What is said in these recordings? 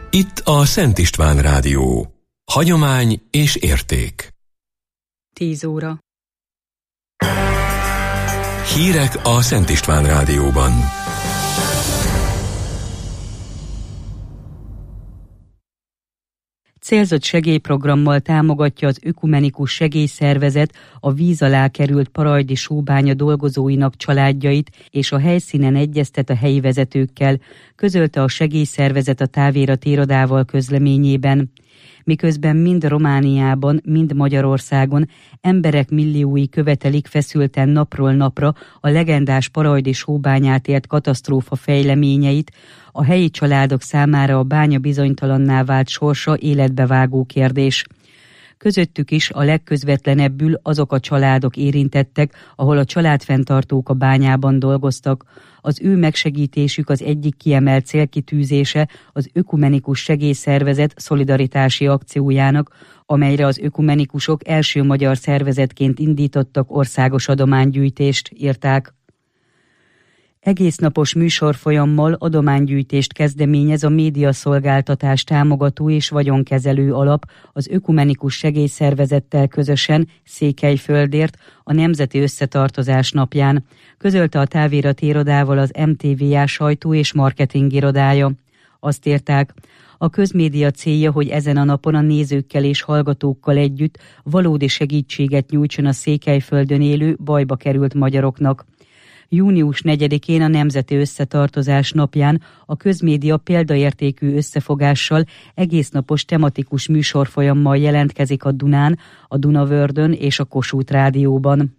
Itt a Szent István Rádió. Hagyomány és érték. 10 óra. Hírek a Szent István Rádióban. Célzott segélyprogrammal támogatja az Ökumenikus Segélyszervezet a víz alá került parajdi sóbánya dolgozóinak családjait, és a helyszínen egyeztet a helyi vezetőkkel, közölte a segélyszervezet a Távirat irodával közleményében. Miközben mind Romániában, mind Magyarországon emberek milliói követelik feszülten napról napra a legendás parajdi sóbányát ért katasztrófa fejleményeit, a helyi családok számára a bánya bizonytalanná vált sorsa életbevágó kérdés. Közöttük is a legközvetlenebbül azok a családok érintettek, ahol a családfenntartók a bányában dolgoztak. Az ő megsegítésük az egyik kiemelt célkitűzése az Ökumenikus Segélyszervezet szolidaritási akciójának, amelyre az ökumenikusok első magyar szervezetként indítottak országos adománygyűjtést, írták. Egésznapos műsorfolyammal adománygyűjtést kezdeményez a médiaszolgáltatás támogató és vagyonkezelő alap az Ökumenikus Segélyszervezettel közösen Székelyföldért a Nemzeti Összetartozás napján, közölte a Távirat irodával az MTVA sajtó és marketing irodája. Azt írták, a közmédia célja, hogy ezen a napon a nézőkkel és hallgatókkal együtt valódi segítséget nyújtson a Székelyföldön élő, bajba került magyaroknak. Június 4-én a Nemzeti Összetartozás napján a közmédia példaértékű összefogással egésznapos tematikus műsorfolyammal jelentkezik a Dunán, a Dunavördön és a Kossuth Rádióban.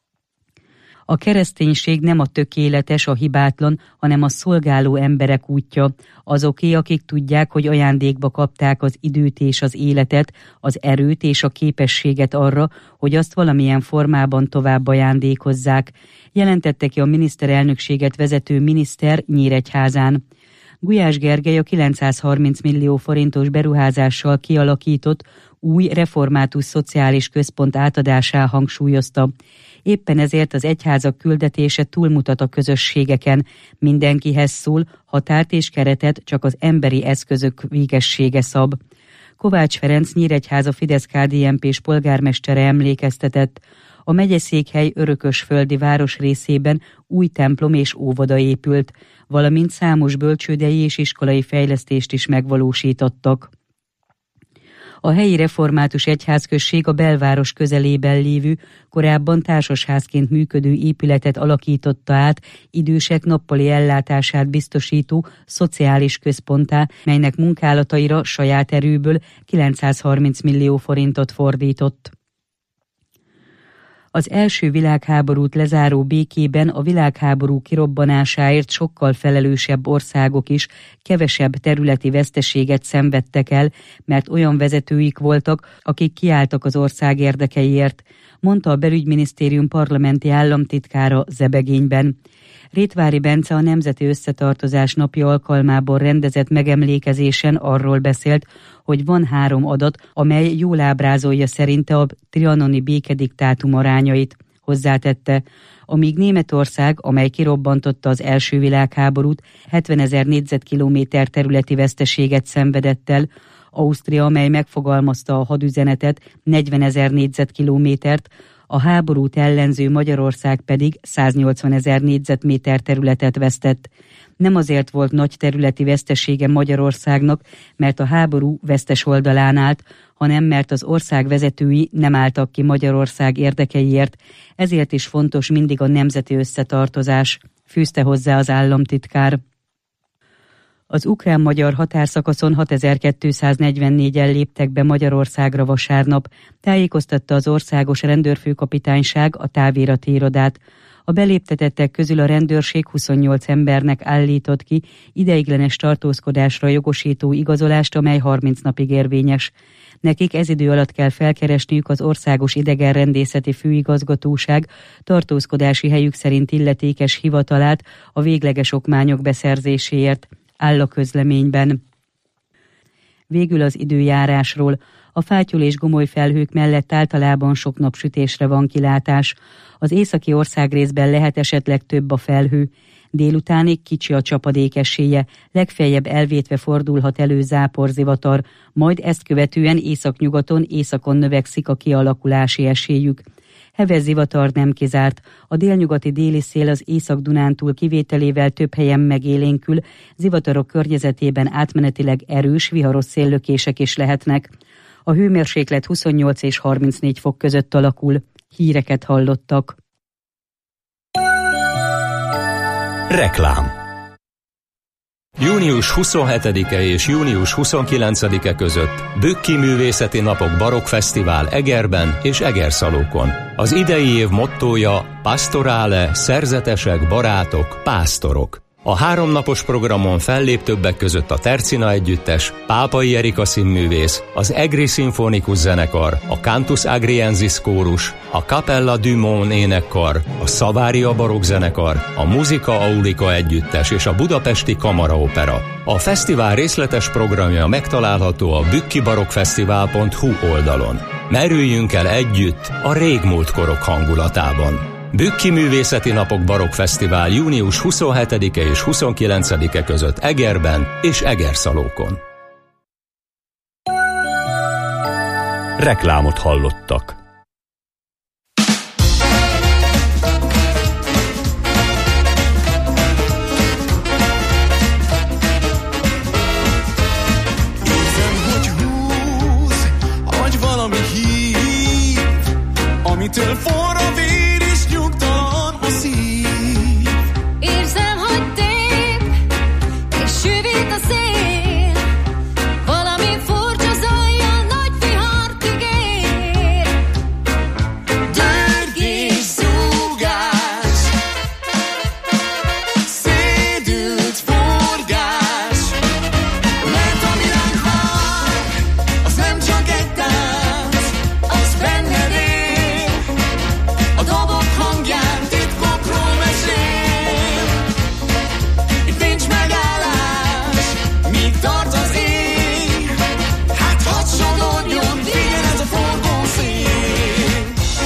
A kereszténység nem a tökéletes, a hibátlan, hanem a szolgáló emberek útja. Azoké, akik tudják, hogy ajándékba kapták az időt és az életet, az erőt és a képességet arra, hogy azt valamilyen formában tovább ajándékozzák, jelentette ki a miniszterelnökséget vezető miniszter Nyíregyházán. Gulyás Gergely a 930 millió forintos beruházással kialakított új református szociális központ átadásán hangsúlyozta. Éppen ezért az egyházak küldetése túlmutat a közösségeken, mindenkihez szól, határt és keretet csak az emberi eszközök végessége szab. Kovács Ferenc Nyíregyháza Fidesz-KDNP-s polgármestere emlékeztetett, a megyeszékhely örökösföldi városrészében új templom és óvoda épült, valamint számos bölcsődei és iskolai fejlesztést is megvalósítottak. A helyi református egyházközség a belváros közelében lévő, korábban társasházként működő épületet alakította át idősek nappali ellátását biztosító szociális központtá, melynek munkálataira saját erőből 930 millió forintot fordított. Az első világháborút lezáró békében a világháború kirobbanásáért sokkal felelősebb országok is kevesebb területi veszteséget szenvedtek el, mert olyan vezetőik voltak, akik kiálltak az ország érdekeiért, mondta a Belügyminisztérium parlamenti államtitkára Zebegényben. Rétvári Bence a Nemzeti Összetartozás napja alkalmából rendezett megemlékezésen arról beszélt, hogy van 3 adat, amely jól ábrázolja szerinte a trianoni békediktátum arányait. Hozzátette, amíg Németország, amely kirobbantotta az első világháborút, 70 000 négyzetkilométer területi veszteséget szenvedett el, Ausztria, amely megfogalmazta a hadüzenetet, 40 000 négyzetkilométert, a háborút ellenző Magyarország pedig 180 000 négyzetméter területet vesztett. Nem azért volt nagy területi vesztesége Magyarországnak, mert a háború vesztes oldalán állt, hanem mert az ország vezetői nem álltak ki Magyarország érdekeiért, ezért is fontos mindig a nemzeti összetartozás, fűzte hozzá az államtitkár. Az ukrán-magyar határszakaszon 6244-en léptek be Magyarországra vasárnap, tájékoztatta az Országos Rendőrfőkapitányság a Távirat irodát. A beléptetettek közül a rendőrség 28 embernek állított ki ideiglenes tartózkodásra jogosító igazolást, amely 30 napig érvényes. Nekik ez idő alatt kell felkeresniük az Országos Idegenrendészeti Főigazgatóság tartózkodási helyük szerint illetékes hivatalát a végleges okmányok beszerzéséért, áll a közleményben. Végül az időjárásról. A fátyol és gomoly felhők mellett általában sok napsütésre van kilátás. Az északi országrészben lehet esetleg több a felhő. Délutánig kicsi a csapadék esélye, legfeljebb elvétve fordulhat elő záporzivatar, majd ezt követően északnyugaton, északon növekszik a kialakulási esélyük. Heves zivatar nem kizárt, a délnyugati déli szél az Észak-Dunántúl kivételével több helyen megélénkül, zivatarok környezetében átmenetileg erős, viharos széllökések is lehetnek. A hőmérséklet 28 és 34 fok között alakul. Híreket hallottak. Reklám. Június 27-e és június 29-e között Bükki Művészeti Napok Barokkfesztivál Egerben és Egerszalókon. Az idei év mottója Pastorale, szerzetesek, barátok, pásztorok. A 3 napos programon fellép többek között a Tercina Együttes, Pápai Erika színművész, az Egri Szimfonikus Zenekar, a Cantus Agriensis Kórus, a Capella du Mon énekkar, a Savaria Barokk Zenekar, a Musica Aulica Együttes és a Budapesti Kamaraopera. A fesztivál részletes programja megtalálható a bükkibarokkfesztivál.hu oldalon. Merüljünk el együtt a régmúlt korok hangulatában. Bükki Művészeti Napok Barokkfesztivál június 27-e és 29-e között Egerben és Egerszalókon. Reklámot hallottak. Érzem, hogy húz, vagy valami hív, amitől forra vér és nyugtalan a szív. Érzem, hogy tép, és süvít a szél, valami furcsa zajjal nagy vihart ígér. Dörgés, zúgás, szédült forgás, mert ami ránk vár, az nem csak egy tánc, az benned él, a dobok hangján titkokról mesél. Itt nincs megállás, míg tart az ég, hát hadd sodorjon végén ez a forgó szél.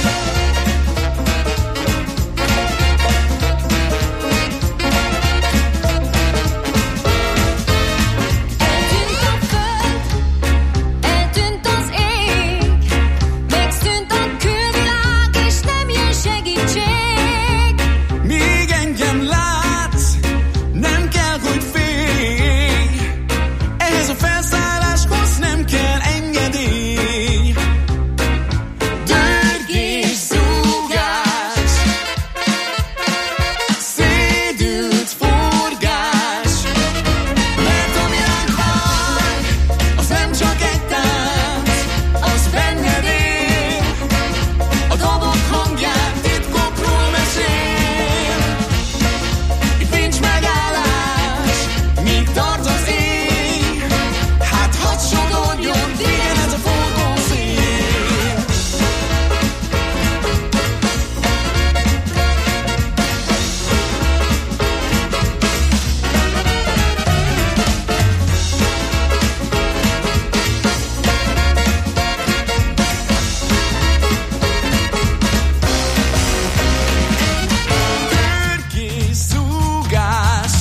Eltűnt a föld, eltűnt az ég, megszűnt a külvilág, és nem jön segítség. Még engem látsz, nem kell, hogy félj, ehhez a felszálláshoz nem kell engedély. Dörgés, zúgás, szédült forgás, mert ami ránk vár, az nem csak egy tánc, az benned él, a dobok hangján titkokról mesél. Itt nincs megállás, míg tart az ég, hát hadd sodorjon végén ez a forgó szél. Dörgés, zúgás,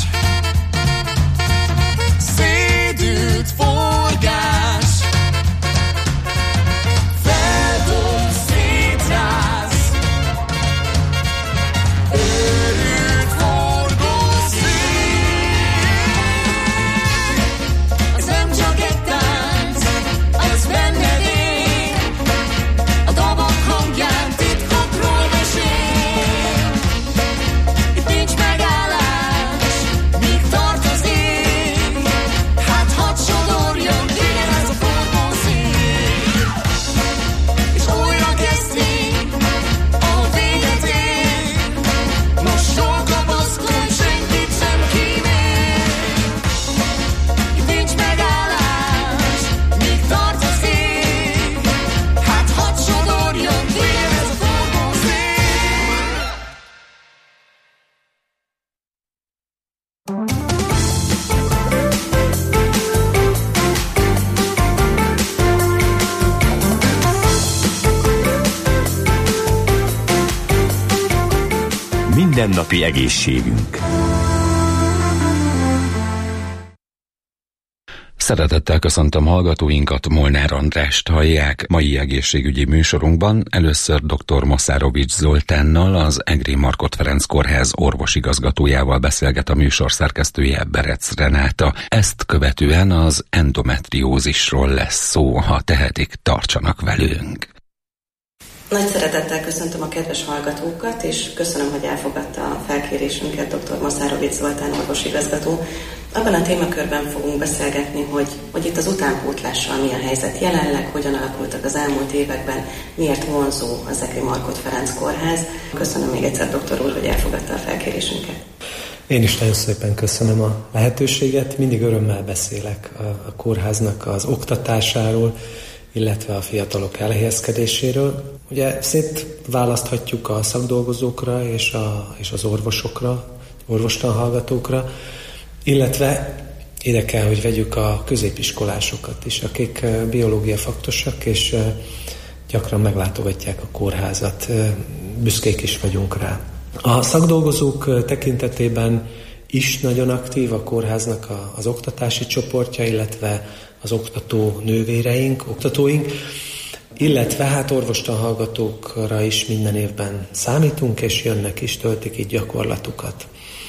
szédült forgás, feldob, szétráz, őrült forgó szél. Ez nem csak egy tánc, az benned él, a dobok hangján titkokról mesél. Itt nincs megállás, míg tart az ég, hát hadd sodorjon végén ez a forgó szél. És újra kezdjék, ahol véget ér, most jól kapaszkodj, senkit sem kímél. Itt nincs megállás, míg tart az ég, hát hadd sodorjon végén ez a forgó szél. Mindennapi egészségünk. Szeretettel köszöntöm hallgatóinkat, Molnár Andrást hallják. Mai egészségügyi műsorunkban először dr. Maszárovics Zoltánnal, az Egri Markhot Ferenc Kórház orvosigazgatójával beszélget a műsor szerkesztője, Berec Renáta. Ezt követően az endometriózisról lesz szó, ha tehetik, tartsanak velünk. Nagy szeretettel köszöntöm a kedves hallgatókat, és köszönöm, hogy elfogadta a felkérésünket dr. Maszárovics Zoltán orvosigazgató. Abban a témakörben fogunk beszélgetni, hogy itt az utánpótlással mi a helyzet jelenleg, hogyan alakultak az elmúlt években, miért vonzó az Egri Markhot Ferenc Kórház. Köszönöm még egyszer, doktor úr, hogy elfogadta a felkérésünket. Én is nagyon szépen köszönöm a lehetőséget, mindig örömmel beszélek a kórháznak az oktatásáról, illetve a fiatalok elhelyezkedéséről. Ugye szétválaszthatjuk a szakdolgozókra és az orvosokra, orvostanhallgatókra, illetve ide kell, hogy vegyük a középiskolásokat is, akik biológia faktosak, és gyakran meglátogatják a kórházat. Büszkék is vagyunk rá. A szakdolgozók tekintetében is nagyon aktív a kórháznak az oktatási csoportja, illetve az oktató nővéreink, oktatóink, illetve hát orvostanhallgatókra is minden évben számítunk, és jönnek is, töltik itt gyakorlatukat.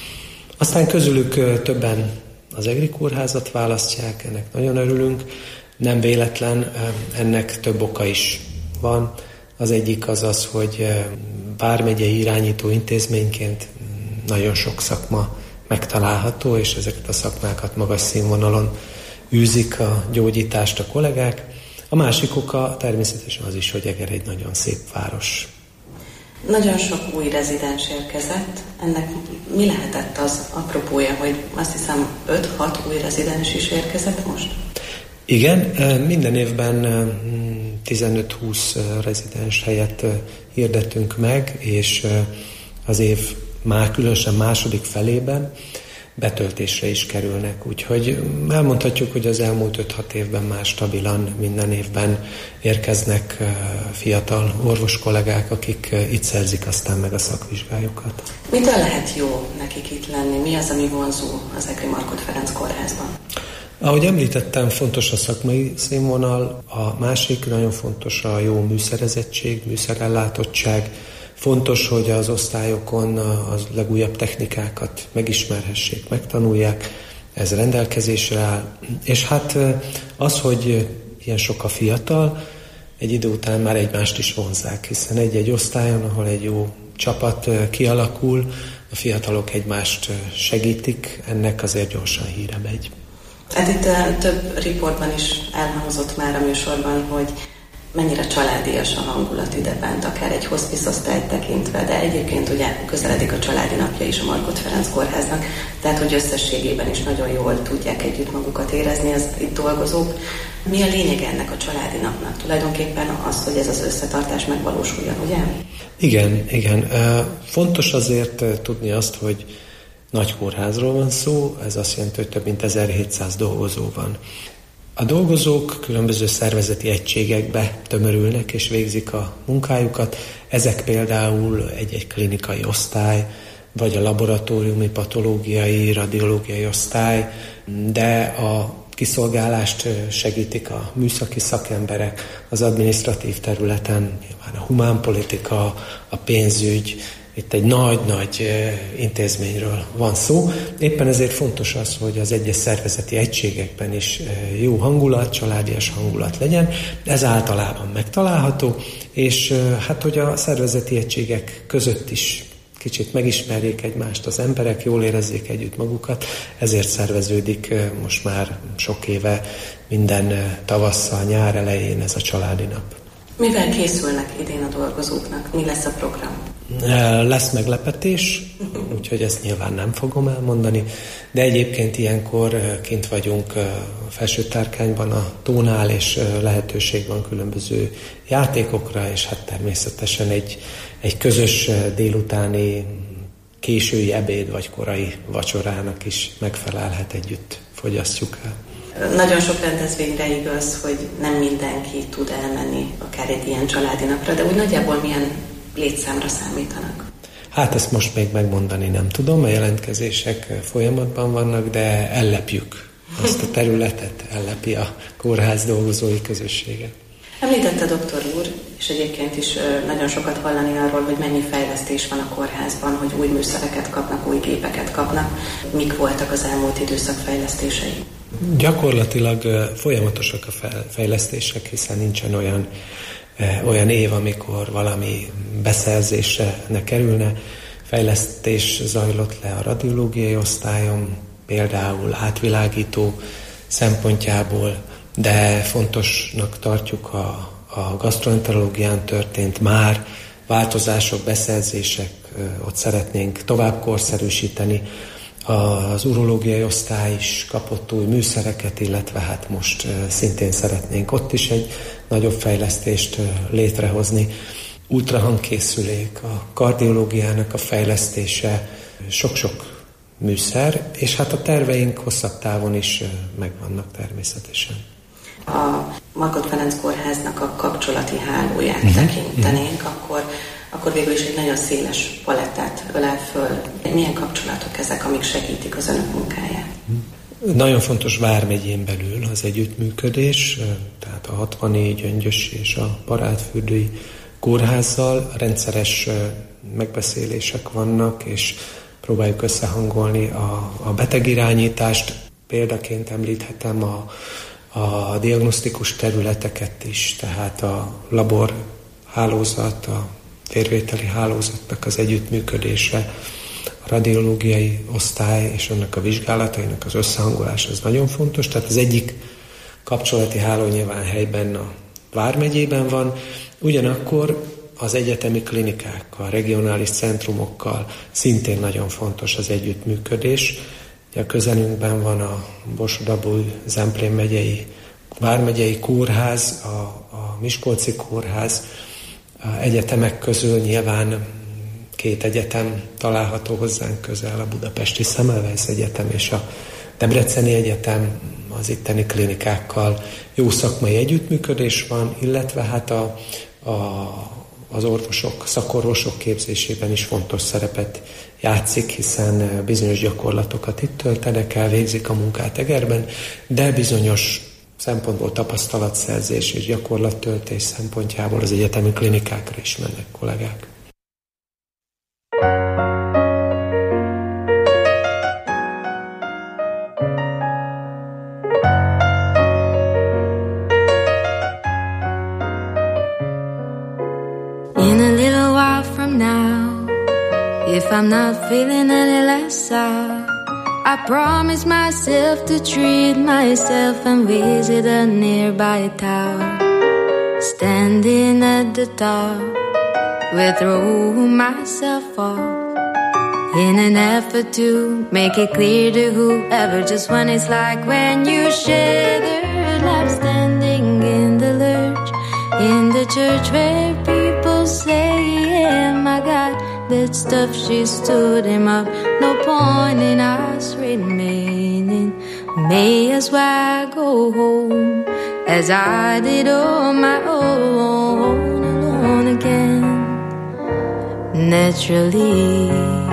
Aztán közülük többen az Egri kórházat választják, ennek nagyon örülünk. Nem véletlen, ennek több oka is van. Az egyik az, hogy vármegyei irányító intézményként nagyon sok szakma megtalálható, és ezeket a szakmákat magas színvonalon űzik a gyógyítást a kollégák. A másik oka természetesen az is, hogy Eger egy nagyon szép város. Nagyon sok új rezidens érkezett. Ennek mi lehetett az apropója, hogy azt hiszem 5-6 új rezidens is érkezett most? Igen, minden évben 15-20 rezidens helyet hirdettünk meg, és az év már különösen második felében betöltésre is kerülnek. Úgyhogy elmondhatjuk, hogy az elmúlt 5-6 évben már stabilan minden évben érkeznek fiatal orvos kollégák, akik itt szerzik aztán meg a szakvizsgájukat. Mitől lehet jó nekik itt lenni? Mi az, ami vonzó az Egri Markhot Ferenc Kórházban? Ahogy említettem, fontos a szakmai színvonal, a másik nagyon fontos a jó műszerezettség, műszerellátottság. Fontos, hogy az osztályokon a legújabb technikákat megismerhessék, megtanulják, ez rendelkezésre áll. És hát az, hogy ilyen sok a fiatal, egy idő után már egymást is vonzzák, hiszen egy-egy osztályon, ahol egy jó csapat kialakul, a fiatalok egymást segítik, ennek azért gyorsan híre megy. Hát itt több riportban is elhangzott már a műsorban, hogy mennyire családias a hangulat idebent, akár egy hospice-osztályt tekintve, de egyébként ugye közeledik a családi napja is a Markhot Ferenc Kórháznak, tehát hogy összességében is nagyon jól tudják együtt magukat érezni az itt dolgozók. Mi a lényeg ennek a családi napnak? Tulajdonképpen az, hogy ez az összetartás megvalósuljon, ugye? Igen. Fontos azért tudni azt, hogy nagy kórházról van szó, ez azt jelenti, hogy több mint 1700 dolgozó van. A dolgozók különböző szervezeti egységekbe tömörülnek és végzik a munkájukat. Ezek például egy klinikai osztály, vagy a laboratóriumi patológiai, radiológiai osztály, de a kiszolgálást segítik a műszaki szakemberek, az adminisztratív területen, nyilván a humánpolitika, a pénzügy. Itt egy nagy-nagy intézményről van szó. Éppen ezért fontos az, hogy az egyes szervezeti egységekben is jó hangulat, családias hangulat legyen. Ez általában megtalálható, és hát, hogy a szervezeti egységek között is kicsit megismerjék egymást az emberek, jól érezzék együtt magukat, ezért szerveződik most már sok éve minden tavasszal, nyár elején ez a családi nap. Mivel készülnek idén a dolgozóknak? Mi lesz a program? Lesz meglepetés, úgyhogy ezt nyilván nem fogom elmondani, de egyébként ilyenkor kint vagyunk Felsőtárkányban a tónál, és lehetőség van különböző játékokra, és hát természetesen egy közös délutáni késői ebéd vagy korai vacsorának is megfelelhet, együtt fogyasztjuk el. Nagyon sok rendezvényre igaz, hogy nem mindenki tud elmenni akár egy ilyen családi napra, de úgy nagyjából milyen létszámra számítanak? Hát ezt most még megmondani nem tudom, a jelentkezések folyamatban vannak, de ellepjük azt a területet ellepi a kórház dolgozói közössége. Említette doktor úr, és egyébként is nagyon sokat hallani arról, hogy mennyi fejlesztés van a kórházban, hogy új műszereket kapnak, új gépeket kapnak. Mik voltak az elmúlt időszak fejlesztései? Gyakorlatilag folyamatosak a fejlesztések, hiszen nincsen olyan év, amikor valami beszerzésre ne kerülne. Fejlesztés zajlott le a radiológiai osztályon, például átvilágító szempontjából, de fontosnak tartjuk a gastroenterológián történt már változások, beszerzések, ott szeretnénk tovább korszerűsíteni. Az urológiai osztály is kapott új műszereket, illetve hát most szintén szeretnénk ott is egy nagyobb fejlesztést létrehozni. Ultrahangkészülék, a kardiológiának a fejlesztése, sok-sok műszer, és hát a terveink hosszabb távon is megvannak természetesen. A Markhot Ferenc Kórháznak a kapcsolati hálóját tekintenénk, akkor végül is egy nagyon széles palettát ölel föl. Milyen kapcsolatok ezek, amik segítik az önök munkáját? Nagyon fontos vármegyén belül az együttműködés, tehát a 64 Öngyösi és a Barátfürdői kórházzal rendszeres megbeszélések vannak, és próbáljuk összehangolni a betegirányítást. Példaként említhetem a diagnosztikus területeket is, tehát a labor hálózat, a vérvételi hálózatnak az együttműködése, a radiológiai osztály és annak a vizsgálatainak az összehangolása az nagyon fontos. Tehát az egyik kapcsolati háló nyilván helyben a Vármegyében van, ugyanakkor az egyetemi klinikákkal, regionális centrumokkal szintén nagyon fontos az együttműködés. A közelünkben van a Borsod-Abaúj-Zemplén megyei, Vármegyei kórház, a Miskolci kórház. A egyetemek közül nyilván 2 egyetem található hozzánk közel, a Budapesti Semmelweis Egyetem és a Debreceni Egyetem. Az itteni klinikákkal jó szakmai együttműködés van, illetve hát az orvosok, szakorvosok képzésében is fontos szerepet játszik, hiszen bizonyos gyakorlatokat itt töltenek el, végzik a munkát Egerben, de bizonyos szempontból tapasztalatszerzés és gyakorlattöltés szempontjából az egyetemi klinikákra is mennek kollégák. If I'm not feeling any less sad, I promise myself to treat myself and visit a nearby tower. Standing at the top, will throw myself off in an effort to make it clear to whoever just what it's like when you share the life, standing in the lurch in the church where people say, yeah, my God, that stuff, she stood him up. No point in us remaining. May as well go home as I did on my own, alone again. Naturally,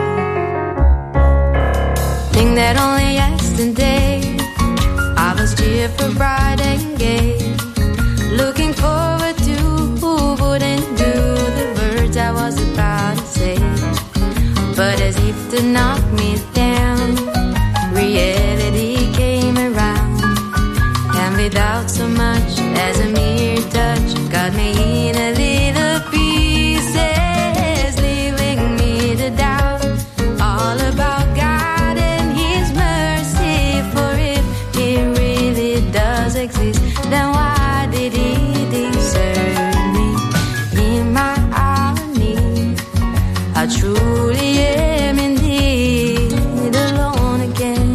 think that only yesterday I was cheerful, bright and gay, looking forward to who wouldn't do the words I was about to say. But as if to knock me down, reality came around, and without so much as a mere touch, got me in a little pieces, leaving me to doubt all about God and His mercy. For if He really does exist, then why did He desert me in my agony? I truly am indeed alone again,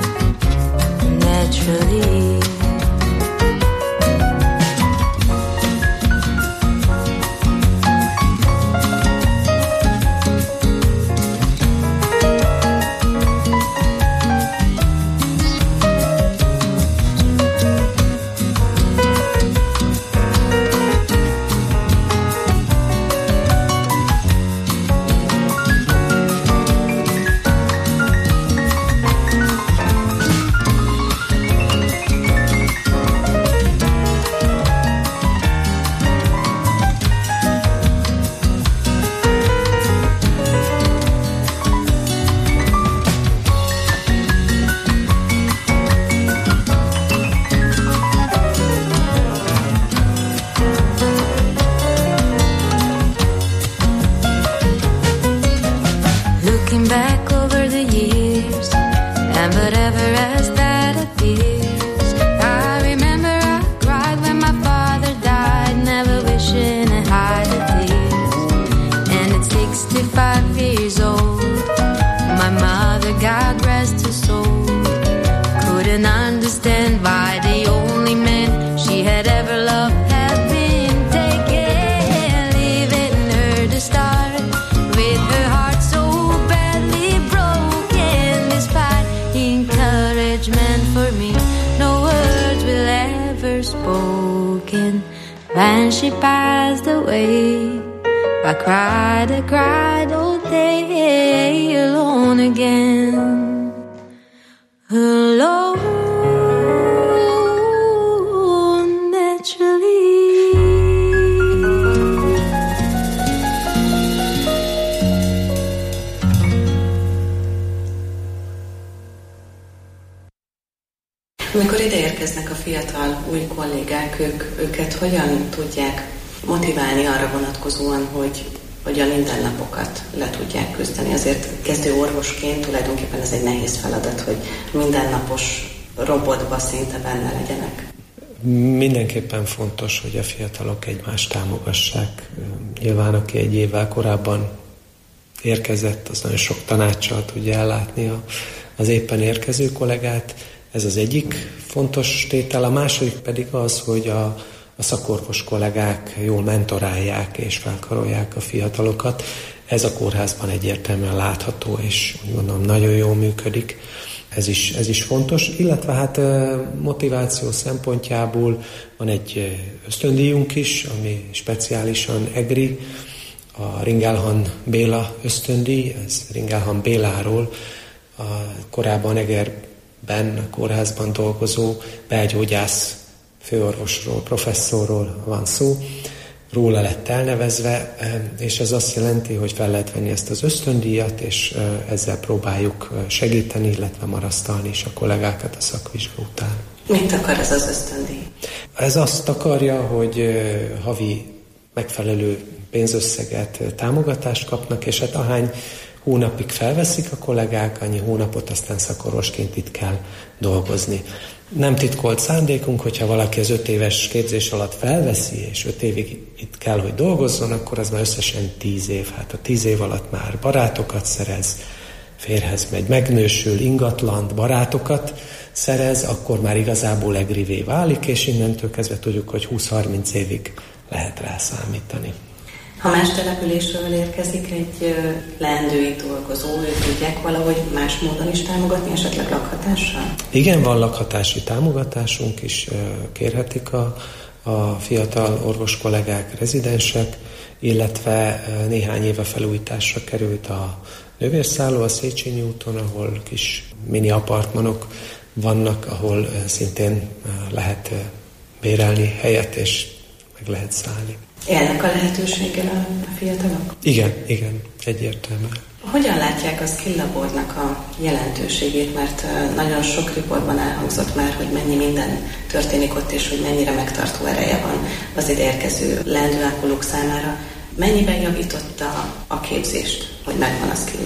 naturally. that ever love had been taken, leaving her to start with her heart so badly broken. Despite encouragement for me, no words will ever spoken. When she passed away, I cried all day alone again. Alone, naturally. Amikor ide érkeznek a fiatal új kollégák, őket hogyan tudják motiválni arra vonatkozóan, hogy a mindennapokat le tudják küzdeni? Azért kezdő orvosként tulajdonképpen ez egy nehéz feladat, hogy mindennapos robotba szinte benne legyenek. Mindenképpen fontos, hogy a fiatalok egymást támogassák. Nyilván, aki egy évvel korábban érkezett, az nagyon sok tanácssal tudja ellátni az éppen érkező kollégát. Ez az egyik fontos tétel. A második pedig az, hogy a szakorvos kollégák jól mentorálják és felkarolják a fiatalokat. Ez a kórházban egyértelműen látható, és úgy gondolom nagyon jól működik. Ez is fontos, illetve hát motiváció szempontjából van egy ösztöndíjunk is, ami speciálisan EGRI, a Ringelhahn Béla ösztöndíj. Ez Ringelhahn Béláról, a korábban Egerben a kórházban dolgozó belgyógyász főorvosról, professzorról van szó, róla lett elnevezve, és ez azt jelenti, hogy fel lehet venni ezt az ösztöndíjat, és ezzel próbáljuk segíteni, illetve marasztalni is a kollégákat a szakvizsga után. Mit akar ez az ösztöndíj? Ez azt akarja, hogy havi megfelelő pénzösszeget, támogatást kapnak, és hát ahány hónapig felveszik a kollégák, annyi hónapot aztán szakorvosként itt kell dolgozni. Nem titkolt szándékunk, hogyha valaki az 5 éves képzés alatt felveszi, és 5 évig itt kell, hogy dolgozzon, akkor az már összesen 10 év. Hát a 10 év alatt már barátokat szerez, férhez megy, megnősül, ingatlant, barátokat szerez, akkor már igazából egrivé válik, és innentől kezdve tudjuk, hogy 20-30 évig lehet rá számítani. Ha más településről érkezik egy leendő itt dolgozó, őt tudják valahogy más módon is támogatni, esetleg lakhatással? Igen, van lakhatási támogatásunk is, kérhetik a fiatal orvos kollégák, rezidensek, illetve néhány éve felújításra került a nővérszálló a Széchenyi úton, ahol kis mini apartmanok vannak, ahol szintén lehet bérelni helyet, és meg lehet szállni. Élnek a lehetőséggel a fiatalok? Igen, egyértelműen. Hogyan látják a Skill Labornak a jelentőségét? Mert nagyon sok riportban elhangzott már, hogy mennyi minden történik ott, és hogy mennyire megtartó ereje van az ide érkező leendő ápolók számára. Mennyiben javította a képzést, hogy megvan a Skill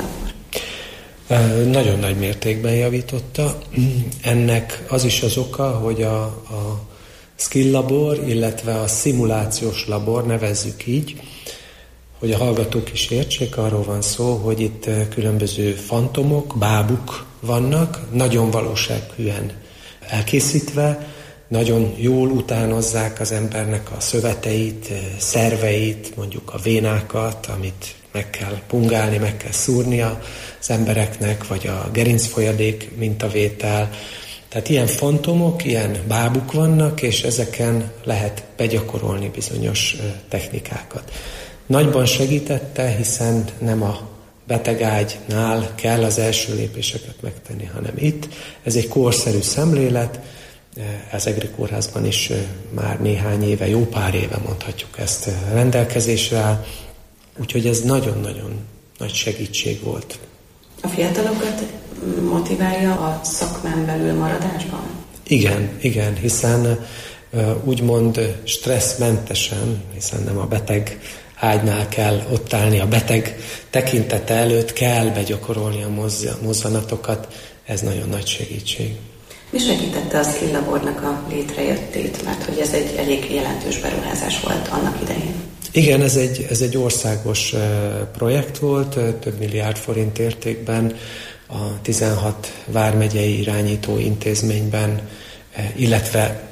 Labor? Nagyon nagy mértékben javította. Ennek az is az oka, hogy a Skill Labor, illetve a szimulációs labor, nevezzük így, hogy a hallgatók is értsék, arról van szó, hogy itt különböző fantomok, bábuk vannak, nagyon valósághűen elkészítve, nagyon jól utánozzák az embernek a szöveteit, szerveit, mondjuk a vénákat, amit meg kell pungálni, meg kell szúrni az embereknek, vagy a gerincfolyadék mintavétel. Tehát ilyen fantomok, ilyen bábuk vannak, és ezeken lehet begyakorolni bizonyos technikákat. Nagyban segítette, hiszen nem a betegágynál kell az első lépéseket megtenni, hanem itt. Ez egy korszerű szemlélet, az EGRI kórházban is már néhány éve, jó pár éve mondhatjuk ezt rendelkezésre áll, úgyhogy ez nagyon-nagyon nagy segítség volt. A fiatalokat motiválja a szakmán belül maradásban? Igen, hiszen úgymond stresszmentesen, hiszen nem a beteg ágynál kell ott állni, a beteg tekintete előtt kell begyakorolni a mozzanatokat, ez nagyon nagy segítség. Mi segítette a Skill Labornak a létrejöttét, mert hogy ez egy elég jelentős beruházás volt annak idején? Igen, ez egy országos projekt volt, több milliárd forint értékben, a 16 vármegyei irányító intézményben, illetve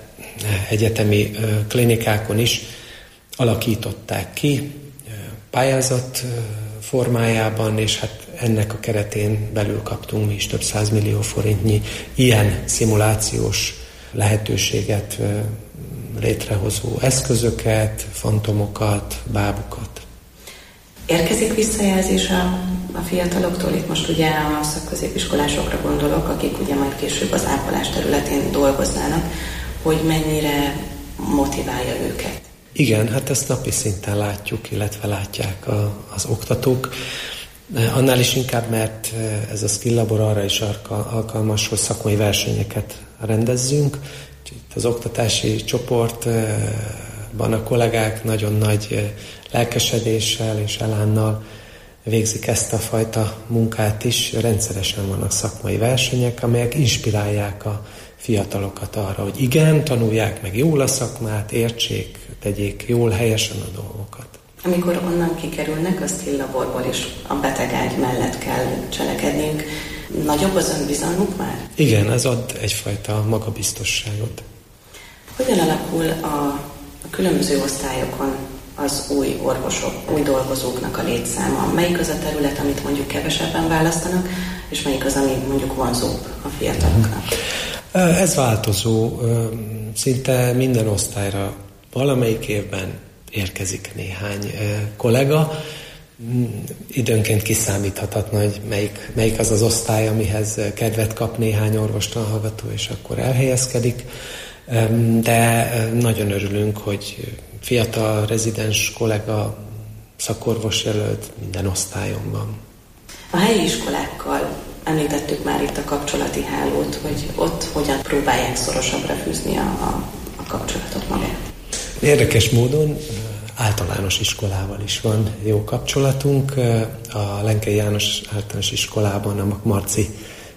egyetemi klinikákon is alakították ki pályázat formájában, és hát ennek a keretén belül kaptunk mi is több 100 millió forintnyi ilyen szimulációs lehetőséget létrehozó eszközöket, fantomokat, bábukat. Érkezik visszajelzés a fiataloktól? Itt most ugye a szakközépiskolásokra gondolok, akik ugye majd később az ápolás területén dolgoznának, hogy mennyire motiválja őket. Igen, hát ezt napi szinten látjuk, illetve látják az oktatók. Annál is inkább, mert ez a skill labor arra is alkalmas, hogy szakmai versenyeket rendezzünk. Itt az oktatási csoportban a kollégák nagyon nagy lelkesedéssel és elánnal végzik ezt a fajta munkát is. Rendszeresen vannak szakmai versenyek, amelyek inspirálják a fiatalokat arra, hogy igen, tanulják meg jól a szakmát, értsék, tegyék jól, helyesen a dolgokat. Amikor onnan kikerülnek, a skill laborból is a betegágy mellett kell cselekedniünk, nagyobb az önbizalmuk már? Igen, ez ad egyfajta magabiztosságot. Hogyan alakul a különböző osztályokon az új orvosok, új dolgozóknak a létszáma? Melyik az a terület, amit mondjuk kevesebben választanak, és melyik az, ami mondjuk vonzóbb a fiataloknak? Ez változó. Szinte minden osztályra valamelyik évben érkezik néhány kollega. Időnként kiszámíthatatlan, hogy melyik az az osztály, amihez kedvet kap néhány orvostanhallgató, és akkor elhelyezkedik. De nagyon örülünk, hogy fiatal rezidens kollega, szakorvos jelölt minden osztályon van. A helyi iskolákkal említettük már itt a kapcsolati hálót, hogy ott hogyan próbálják szorosabbra fűzni a kapcsolatot magát. Érdekes módon általános iskolával is van jó kapcsolatunk. A Lenkei János Általános Iskolában a marci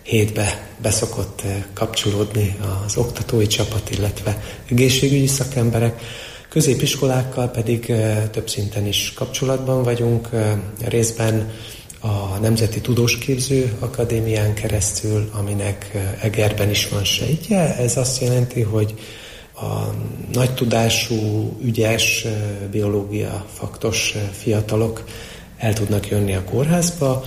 hétbe beszokott kapcsolódni az oktatói csapat, illetve egészségügyi szakemberek. Középiskolákkal pedig több szinten is kapcsolatban vagyunk, részben a Nemzeti Tudósképző Akadémián keresztül, aminek Egerben is van sejtje. Ez azt jelenti, hogy a nagy tudású, ügyes, biológia faktos fiatalok el tudnak jönni a kórházba,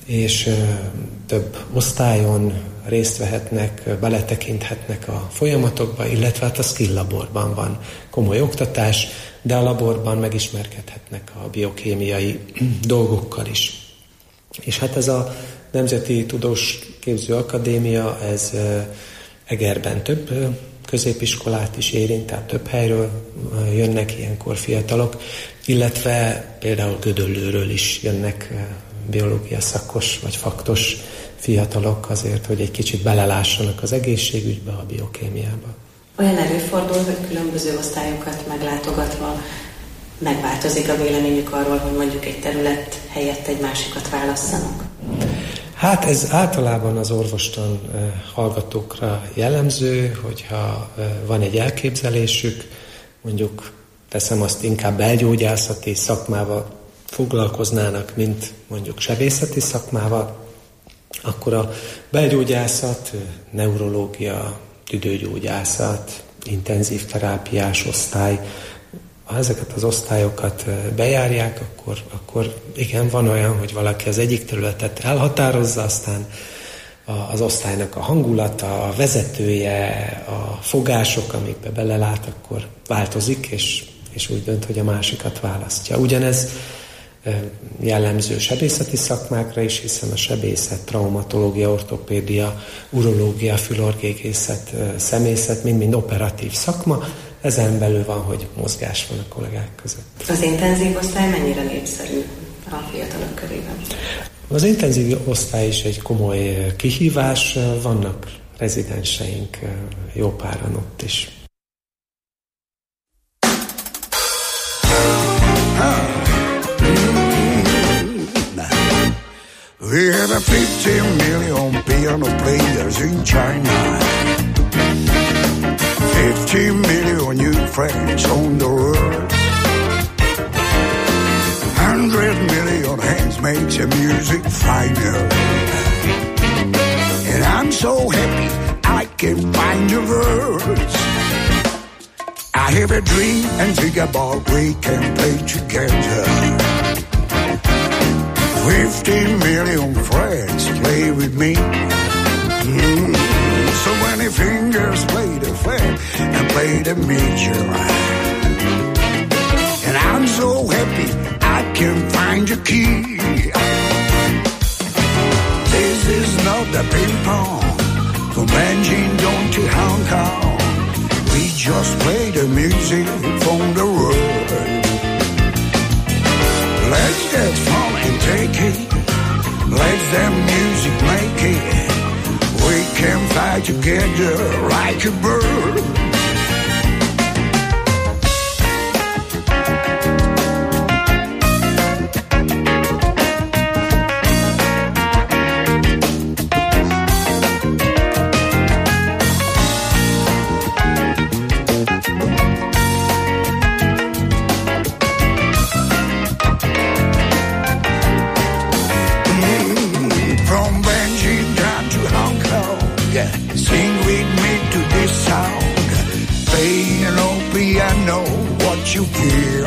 és több osztályon részt vehetnek, beletekinthetnek a folyamatokba, illetve hát a skill laborban van komoly oktatás, de a laborban megismerkedhetnek a biokémiai dolgokkal is. És hát ez a Nemzeti Tudósképző Akadémia, ez Egerben több középiskolát is érint, tehát több helyről jönnek ilyenkor fiatalok, illetve például Gödöllőről is jönnek biológia szakos vagy faktos fiatalok azért, hogy egy kicsit belelássanak az egészségügybe, a biokémiába. Olyan előfordul, hogy különböző osztályokat meglátogatva megváltozik a véleményük arról, hogy mondjuk egy terület helyett egy másikat válasszanak? Hát ez általában az orvostan hallgatókra jellemző, hogyha van egy elképzelésük, mondjuk teszem azt, inkább belgyógyászati szakmával foglalkoznának, mint mondjuk sebészeti szakmával, akkor a belgyógyászat, neurológia, tüdőgyógyászat, intenzív terápiás osztály, ha ezeket az osztályokat bejárják, akkor igen, van olyan, hogy valaki az egyik területet elhatározza, aztán az osztálynak a hangulata, a vezetője, a fogások, amikbe belelát, akkor változik, és úgy dönt, hogy a másikat választja. Ugyanez jellemző sebészeti szakmákra is, hiszen a sebészet, traumatológia, ortopédia, urológia, fülorgégészet, szemészet mind-mind operatív szakma. Ezen belül van, hogy mozgás van a kollégák között. Az intenzív osztály mennyire népszerű a fiatalok körében? Az intenzív osztály is egy komoly kihívás, vannak rezidenseink jó páran ott is. We have a 15 million piano players in China, 15 million new friends on the world, 100 million hands make the music final. And I'm so happy I can find the words I have a dream and think about we can play together. 15 million friends play with me. So many fingers play the flat and play the major. And I'm so happy I can find the key. This is not the ping pong from Beijing down to Hong Kong. We just play the music from the world. Let's get fun and take it. Let the music make it. We can fly together like a bird. Sing with me to this song. Piano, piano, what you feel.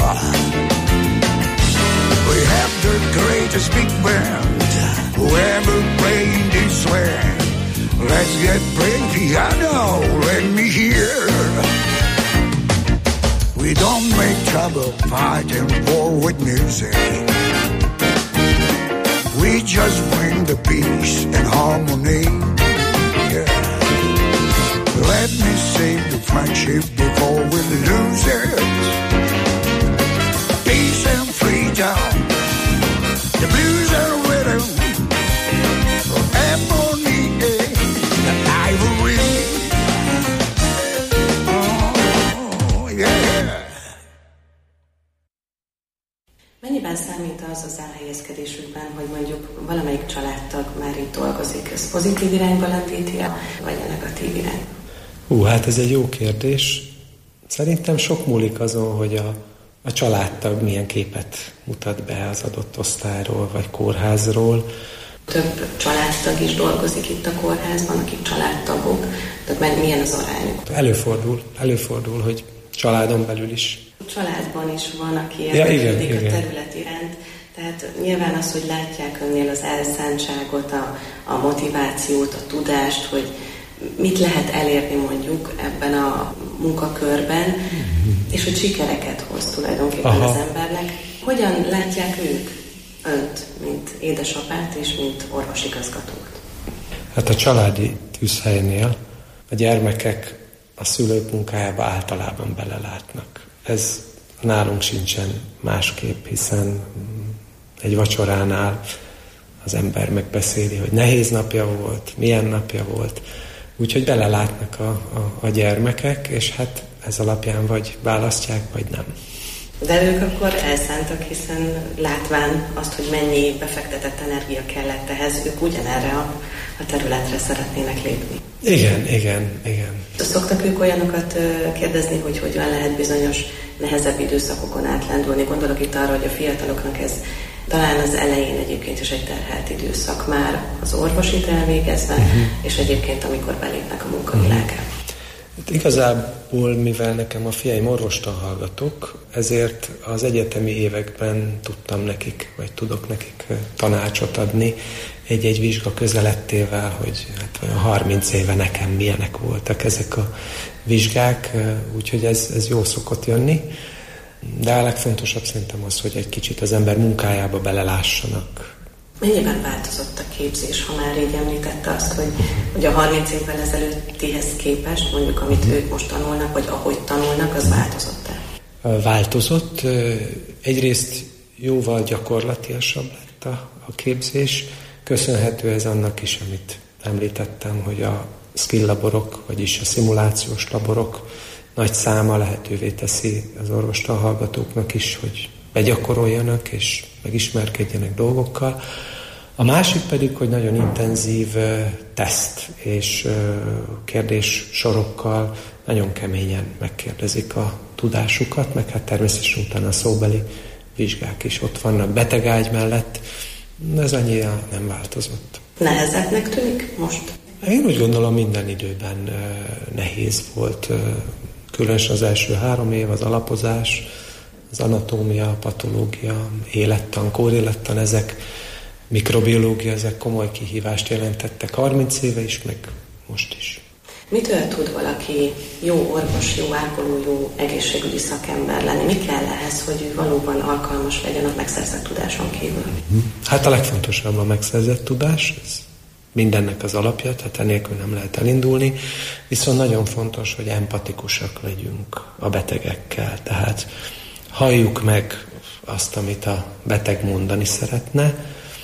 We have the greatest big band who ever played this land. Let's get playing piano, let me hear. We don't make trouble fighting war with music. We just bring the peace and harmony. Let me save the friendship before we lose it. Peace and freedom, the blues and rhythm, from ebony and ivory. Oh, yeah. Mennyiben számít az elhelyezkedésükben, hogy mondjuk valamelyik családtag már itt dolgozik? Ez pozitív irányba lendíti, vagy a negatív irányba? Hát ez egy jó kérdés. Szerintem sok múlik azon, hogy a családtag milyen képet mutat be az adott osztályról, vagy kórházról. Több családtag is dolgozik itt a kórházban, akik családtagok, tehát milyen az arányuk? Előfordul, hogy családon belül is. A családban is van, aki érdeklődik a terület iránt. Tehát nyilván az, hogy látják önnél az elszántságot, a motivációt, a tudást, hogy mit lehet elérni mondjuk ebben a munkakörben, és hogy sikereket hoz tulajdonképpen az embernek. Hogyan látják ők önt, mint édesapát és mint orvosigazgatót? Hát a családi tűzhelynél a gyermekek a szülők munkájába általában belelátnak. Ez nálunk sincsen másképp, hiszen egy vacsoránál az ember megbeszéli, hogy nehéz napja volt, milyen napja volt, úgyhogy belelátnak a gyermekek, és hát ez alapján vagy választják, vagy nem. De ők akkor elszántak, hiszen látván azt, hogy mennyi befektetett energia kellett ehhez, ők ugyanerre a területre szeretnének lépni. Igen. Szoktak ők olyanokat kérdezni, hogy hogyan lehet bizonyos nehezebb időszakokon átlendülni? Gondolok itt arra, hogy a fiataloknak ez talán az elején egyébként is egy terhelt időszak már az orvosit elvégezve, és egyébként amikor belépnek a munkavilágába. Igazából, mivel nekem a fiaim orvostanhallgatók, ezért az egyetemi években tudok nekik tanácsot adni egy vizsga közelettével, hogy hát olyan 30 éve nekem milyenek voltak ezek a vizsgák, úgyhogy ez jó szokott jönni. De a legfontosabb szerintem az, hogy egy kicsit az ember munkájába belelássanak. Mennyiben változott a képzés, ha már így említette azt, hogy a 30 évvel ezelőttihez képest, mondjuk amit ők most tanulnak, vagy ahogy tanulnak, az változott-e? Változott. Egyrészt jóval gyakorlatiasabb lett a képzés. Köszönhető ez annak is, amit említettem, hogy a skill laborok, vagyis a szimulációs laborok nagy száma lehetővé teszi az orvostanhallgatóknak is, hogy begyakoroljanak és megismerkedjenek dolgokkal. A másik pedig, hogy nagyon intenzív teszt és kérdéssorokkal nagyon keményen megkérdezik a tudásukat, meg hát természetesen utána a szóbeli vizsgák is ott vannak betegágy mellett. Ez annyira nem változott. Nehezebbnek tűnik most? Én úgy gondolom, minden időben nehéz volt. Különösen az első 3 év, az alapozás, az anatómia, a patológia, élettan, kórélettan, ezek mikrobiológia, ezek komoly kihívást jelentettek 30 éve is, meg most is. Mitől tud valaki jó orvos, jó ápoló, jó egészségügyi szakember lenni? Mi kell ehhez, hogy ő valóban alkalmas legyen a megszerzett tudáson kívül? Hát a legfontosabb a megszerzett tudás, ez mindennek az alapja, tehát enélkül nem lehet elindulni, viszont nagyon fontos, hogy empatikusak legyünk a betegekkel, tehát halljuk meg azt, amit a beteg mondani szeretne,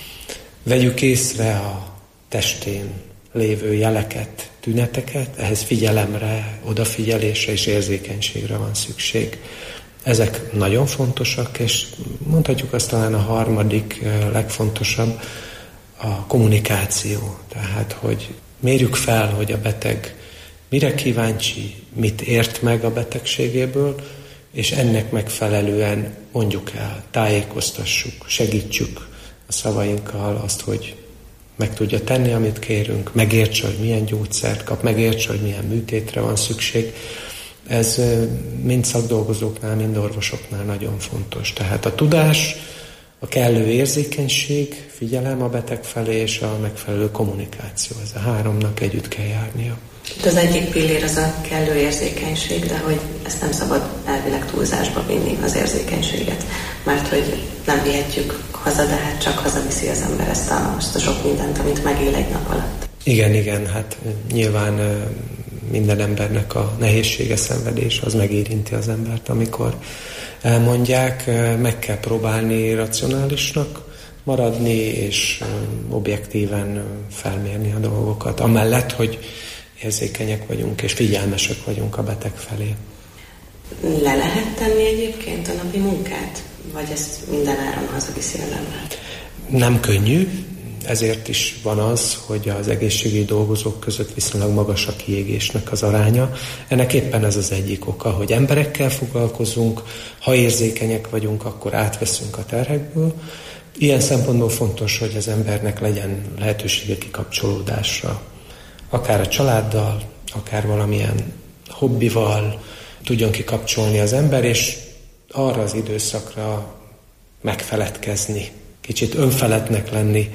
vegyük észre a testén lévő jeleket, tüneteket, ehhez figyelemre, odafigyelésre és érzékenységre van szükség. Ezek nagyon fontosak, és mondhatjuk azt talán a harmadik legfontosabb, a kommunikáció. Tehát, hogy mérjük fel, hogy a beteg mire kíváncsi, mit ért meg a betegségéből, és ennek megfelelően mondjuk el, tájékoztassuk, segítsük a szavainkkal azt, hogy meg tudja tenni, amit kérünk, megértse, hogy milyen gyógyszert kap, megértse, hogy milyen műtétre van szükség. Ez mind szakdolgozóknál, mind orvosoknál nagyon fontos. Tehát a tudás, a kellő érzékenység, figyelem a beteg felé, és a megfelelő kommunikáció. Ez a 3-nak együtt kell járnia. Itt az egyik pillér az a kellő érzékenység, de hogy ezt nem szabad elvileg túlzásba vinni, az érzékenységet. Mert hogy nem vihetjük haza, de hát csak hazaviszi az ember azt a sok mindent, amit megél egy nap alatt. Igen, hát nyilván minden embernek a nehézsége, szenvedés, az megérinti az embert, amikor elmondják, meg kell próbálni racionálisnak maradni, és objektíven felmérni a dolgokat. Amellett, hogy érzékenyek vagyunk, és figyelmesek vagyunk a beteg felé. Le lehet tenni egyébként a napi munkát? Vagy ezt minden áron hazaviszi az ember? Nem könnyű, ezért is van az, hogy az egészségügyi dolgozók között viszonylag magas a kiégésnek az aránya. Ennek éppen ez az egyik oka, hogy emberekkel foglalkozunk, ha érzékenyek vagyunk, akkor átveszünk a terhekből. Ilyen szempontból fontos, hogy az embernek legyen lehetősége kikapcsolódásra. Akár a családdal, akár valamilyen hobbival tudjon kikapcsolni az ember, és arra az időszakra megfeledkezni, kicsit önfeledtnek lenni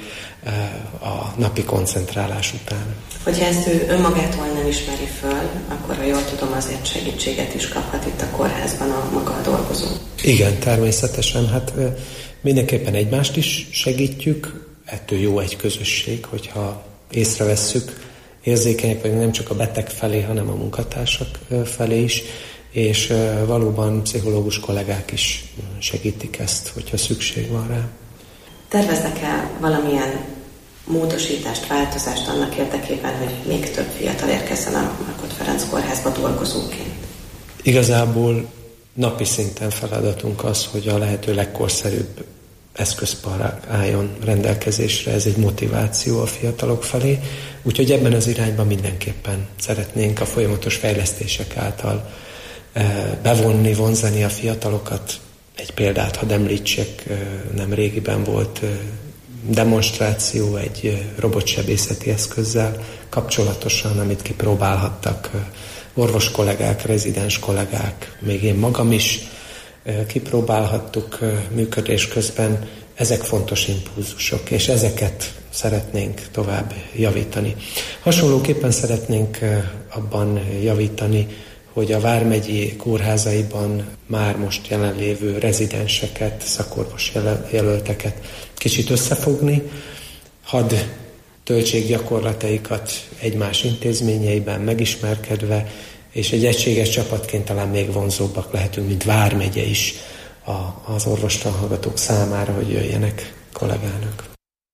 a napi koncentrálás után. Hogyha ezt ő önmagától nem ismeri föl, akkor, ha jól tudom, azért segítséget is kaphat itt a kórházban a maga a dolgozó. Igen, természetesen. Hát mindenképpen egymást is segítjük, ettől jó egy közösség, hogyha észrevesszük, érzékenyek vagyunk nem csak a beteg felé, hanem a munkatársak felé is, és valóban pszichológus kollégák is segítik ezt, hogyha szükség van rá. Terveznek-e valamilyen módosítást, változást annak érdekében, hogy még több fiatal érkezzen a Markhot Ferenc kórházba dolgozóként? Igazából napi szinten feladatunk az, hogy a lehető legkorszerűbb eszközpar álljon rendelkezésre, ez egy motiváció a fiatalok felé, úgyhogy ebben az irányban mindenképpen szeretnénk a folyamatos fejlesztések által bevonni, vonzani a fiatalokat. Egy példát hadd említsek, nem régiben volt demonstráció egy robotsebészeti eszközzel kapcsolatosan, amit kipróbálhattak orvos kollégák, rezidens kollégák, még én magam is kipróbálhattuk működés közben. Ezek fontos impulzusok, és ezeket szeretnénk tovább javítani. Hasonlóképpen szeretnénk abban javítani, hogy a vármegyi kórházaiban már most jelenlévő rezidenseket, szakorvos jelölteket kicsit összefogni, hadd töltsék gyakorlataikat egymás intézményeiben megismerkedve, és egy egységes csapatként talán még vonzóbbak lehetünk, mint vármegye is az orvostanhallgatók számára, hogy jöjjenek kollégának.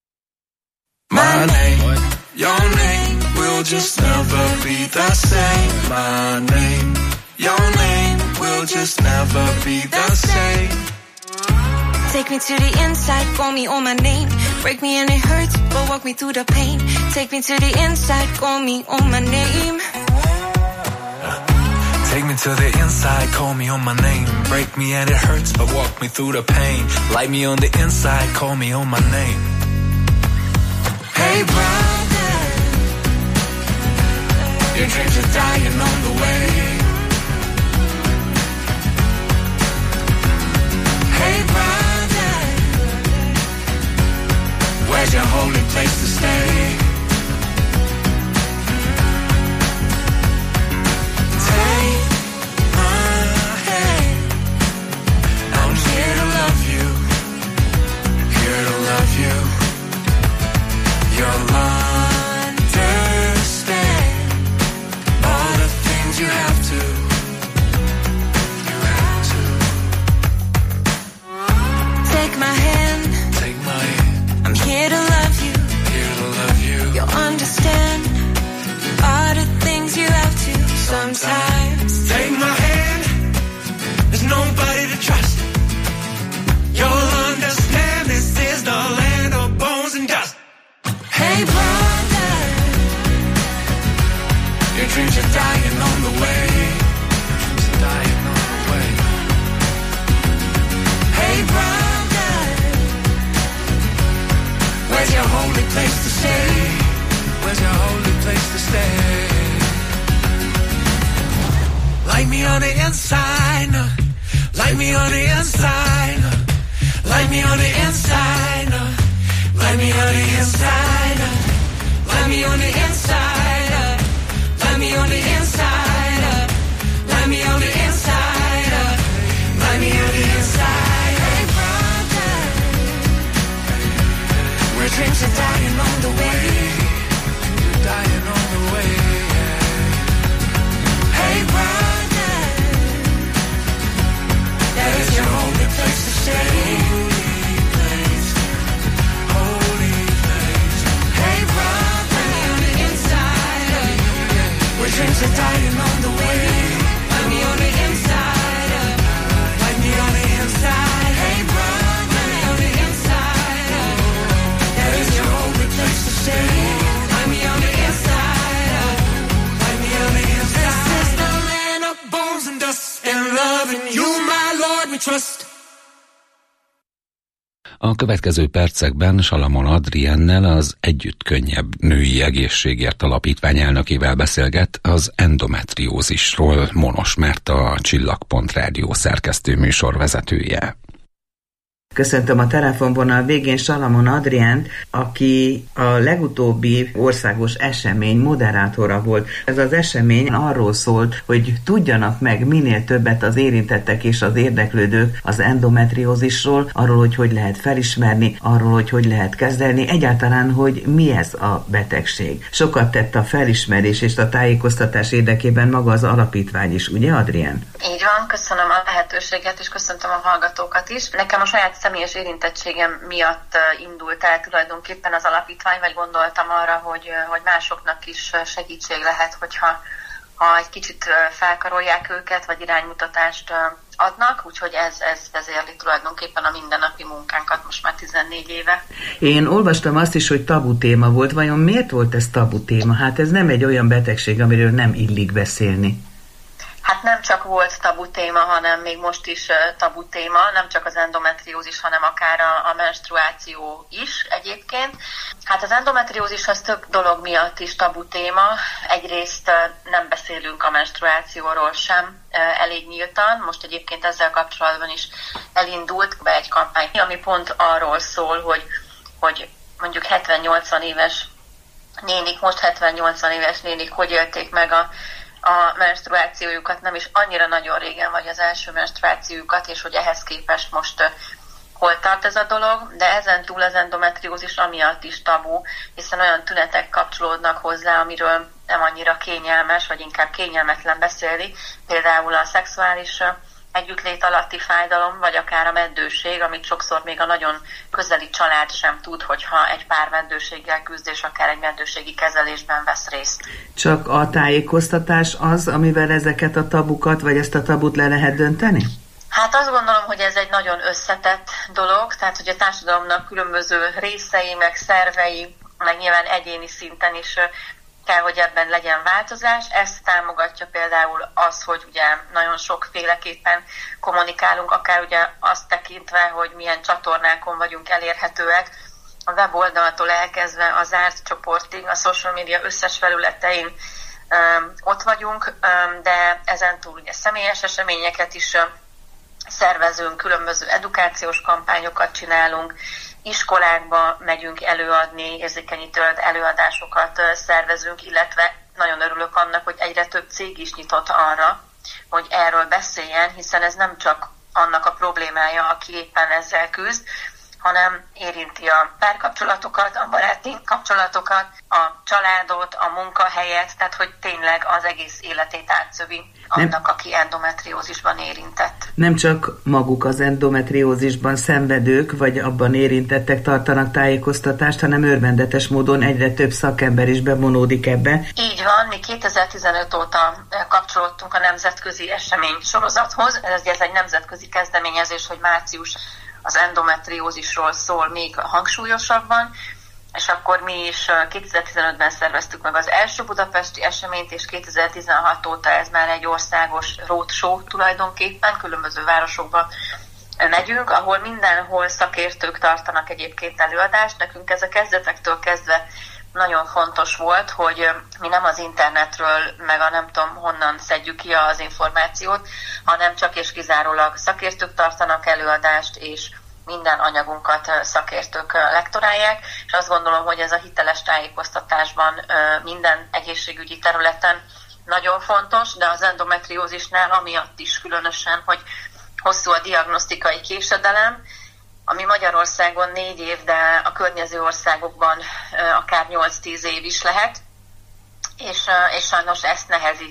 My name, your name will just never be the same. My name, your name will just never be the same. Take me to the inside, call me on my name. Break me and it hurts, but walk me through the pain. Take me to the inside, call me on my name. Take me to the inside, call me on my name. Break me and it hurts, but walk me through the pain. Light me on the inside, call me on my name. Hey brother, your dreams are dying on the way. place to stay. Take my hand, I'm here to love you, here to love you. You'll understand all the things you have to. Take my hand, Take my hand, I'm here to love you. here to love you. You'll understand all the things you have to sometimes. Take my hand, there's nobody to trust. You'll understand this is the land of bones and dust. Hey brother, Your dreams are dying on the way. Dying on the way. hey brother, Where's your holy place to stay? Where's your holy place to stay? Light me on the inside, light me on the inside, light me on the inside, light me on the inside, light me on the inside, light me on the inside, light me on the inside, light me on the inside. hey brother, Where dreams are dying on the way, dying on the way. hey brother, That is your holy place to stay. Holy place. hey brother, on the inside, Where dreams are dying on the way. let me on the inside, Light me on the inside. hey brother, on the inside, That is your holy place to stay. let me on the inside. Light me on the This is inside. the land of Bones and dust and love in you, my Lord, we trust. A következő percekben Salamon Adriennel, az Együtt Könnyebb Női Egészségért Alapítvány elnökével beszélget az endometriózisról Monos Márta, a Csillagpont Rádió szerkesztő műsorvezetője. Köszöntöm a telefonvonal végén Salamon Adriánt, aki a legutóbbi országos esemény moderátora volt. Ez az esemény arról szólt, hogy tudjanak meg minél többet az érintettek és az érdeklődők az endometriózisról, arról, hogy hogy lehet felismerni, arról, hogy hogy lehet kezelni, egyáltalán, hogy mi ez a betegség. Sokat tett a felismerés és a tájékoztatás érdekében maga az alapítvány is, ugye Adrián? Így van, köszönöm a lehetőséget, és köszöntöm a hallgatókat is. Nekem a saját személyes érintettségem miatt indult el tulajdonképpen az alapítvány, vagy gondoltam arra, hogy másoknak is segítség lehet, hogyha egy kicsit felkarolják őket, vagy iránymutatást adnak, úgyhogy ez vezérli tulajdonképpen a mindennapi munkánkat most már 14 éve. Én olvastam azt is, hogy tabu téma volt. Vajon miért volt ez tabu téma? Hát ez nem egy olyan betegség, amiről nem illik beszélni. Hát nem csak volt tabu téma, hanem még most is tabu téma, nem csak az endometriózis, hanem akár a menstruáció is egyébként. Hát az endometriózishoz több dolog miatt is tabu téma. Egyrészt nem beszélünk a menstruációról sem elég nyíltan. Most egyébként ezzel kapcsolatban is elindult be egy kampány, ami pont arról szól, hogy mondjuk 70-80 éves nénik, most 70-80 éves nénik hogy élték meg a menstruációjukat, nem is annyira nagyon régen, vagy az első menstruációjukat, és hogy ehhez képest most hol tart ez a dolog, de ezen túl az endometriózis amiatt is tabu, hiszen olyan tünetek kapcsolódnak hozzá, amiről nem annyira kényelmes, vagy inkább kényelmetlen beszélni, például a szexuális együttlét alatti fájdalom, vagy akár a meddőség, amit sokszor még a nagyon közeli család sem tud, hogyha egy pár meddőséggel küzd, és akár egy meddőségi kezelésben vesz részt. Csak a tájékoztatás az, amivel ezeket a tabukat, vagy ezt a tabut le lehet dönteni? Hát azt gondolom, hogy ez egy nagyon összetett dolog, tehát hogy a társadalomnak különböző részei, meg szervei, meg nyilván egyéni szinten is kell, hogy ebben legyen változás. Ezt támogatja például az, hogy ugye nagyon sokféleképpen kommunikálunk, akár ugye azt tekintve, hogy milyen csatornákon vagyunk elérhetőek, a weboldaltól elkezdve a zárt csoportig, a social media összes felületein ott vagyunk, de ezen túl ugye személyes eseményeket is szervezünk, különböző edukációs kampányokat csinálunk, iskolákba megyünk előadni, érzékenyítő előadásokat szervezünk, illetve nagyon örülök annak, hogy egyre több cég is nyitott arra, hogy erről beszéljen, hiszen ez nem csak annak a problémája, aki éppen ezzel küzd, hanem érinti a párkapcsolatokat, a baráti kapcsolatokat, a családot, a munkahelyet, tehát hogy tényleg az egész életét átszövi annak, aki endometriózisban érintett. Nem csak maguk az endometriózisban szenvedők, vagy abban érintettek tartanak tájékoztatást, hanem örvendetes módon egyre több szakember is bevonódik ebbe. Így van, mi 2015 óta kapcsolódtunk a nemzetközi esemény sorozathoz. Ez egy nemzetközi kezdeményezés, hogy március az endometriózisról szól még hangsúlyosabban, és akkor mi is 2015-ben szerveztük meg az első budapesti eseményt, és 2016 óta ez már egy országos roadshow tulajdonképpen, különböző városokba megyünk, ahol mindenhol szakértők tartanak egyébként előadást. Nekünk ez a kezdetektől kezdve nagyon fontos volt, hogy mi nem az internetről, meg a nem tudom honnan szedjük ki az információt, hanem csak és kizárólag szakértők tartanak előadást, és minden anyagunkat szakértők lektorálják, és azt gondolom, hogy ez a hiteles tájékoztatásban minden egészségügyi területen nagyon fontos, de az endometriózisnál amiatt is különösen, hogy hosszú a diagnosztikai késedelem, ami Magyarországon 4 év, de a környező országokban akár 8-10 év is lehet, és sajnos ezt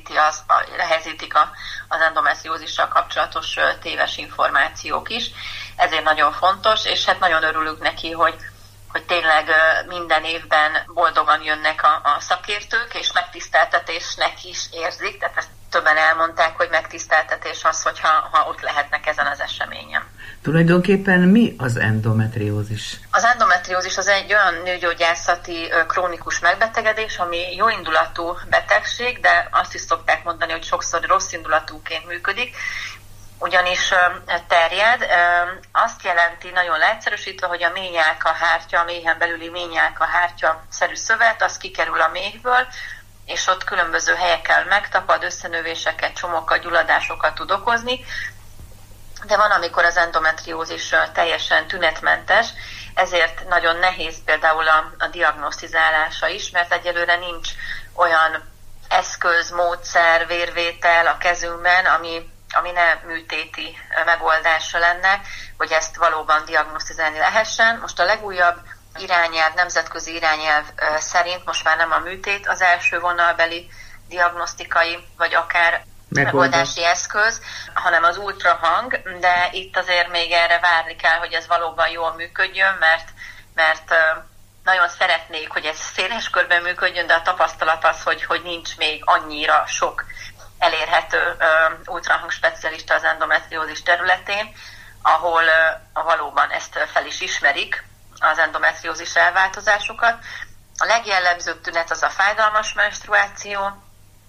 nehezítik az endometriózissal kapcsolatos téves információk is. Ezért nagyon fontos, és hát nagyon örülünk neki, hogy tényleg minden évben boldogan jönnek a szakértők, és megtiszteltetésnek is érzik, tehát ezt többen elmondták, hogy megtiszteltetés az, hogyha ott lehetnek ezen az eseményen. Tulajdonképpen mi az endometriózis? Az endometriózis az egy olyan nőgyógyászati krónikus megbetegedés, ami jóindulatú betegség, de azt is szokták mondani, hogy sokszor rosszindulatúként működik, ugyanis terjed. Azt jelenti nagyon leegyszerűsítve, hogy a méhnyálkahártya, a méhen belüli méhnyálkahártya-szerű szövet, az kikerül a méhből, és ott különböző helyeken megtapad, összenövéseket, csomokat, gyulladásokat tud okozni, de van, amikor az endometriózis teljesen tünetmentes, ezért nagyon nehéz például a diagnosztizálása is, mert egyelőre nincs olyan eszköz, módszer, vérvétel a kezünkben, ami ne műtéti megoldása lenne, hogy ezt valóban diagnosztizálni lehessen. Most a legújabb irányelv, nemzetközi irányelv szerint most már nem a műtét az első vonalbeli diagnosztikai, vagy akár megoldási eszköz, hanem az ultrahang, de itt azért még erre várni kell, hogy ez valóban jól működjön, mert nagyon szeretnék, hogy ez széles körben működjön, de a tapasztalat az, hogy nincs még annyira sok elérhető ultrahang specialista az endometriózis területén, ahol valóban ezt fel is ismerik, az endometriózis elváltozásokat. A legjellemzőbb tünet az a fájdalmas menstruáció.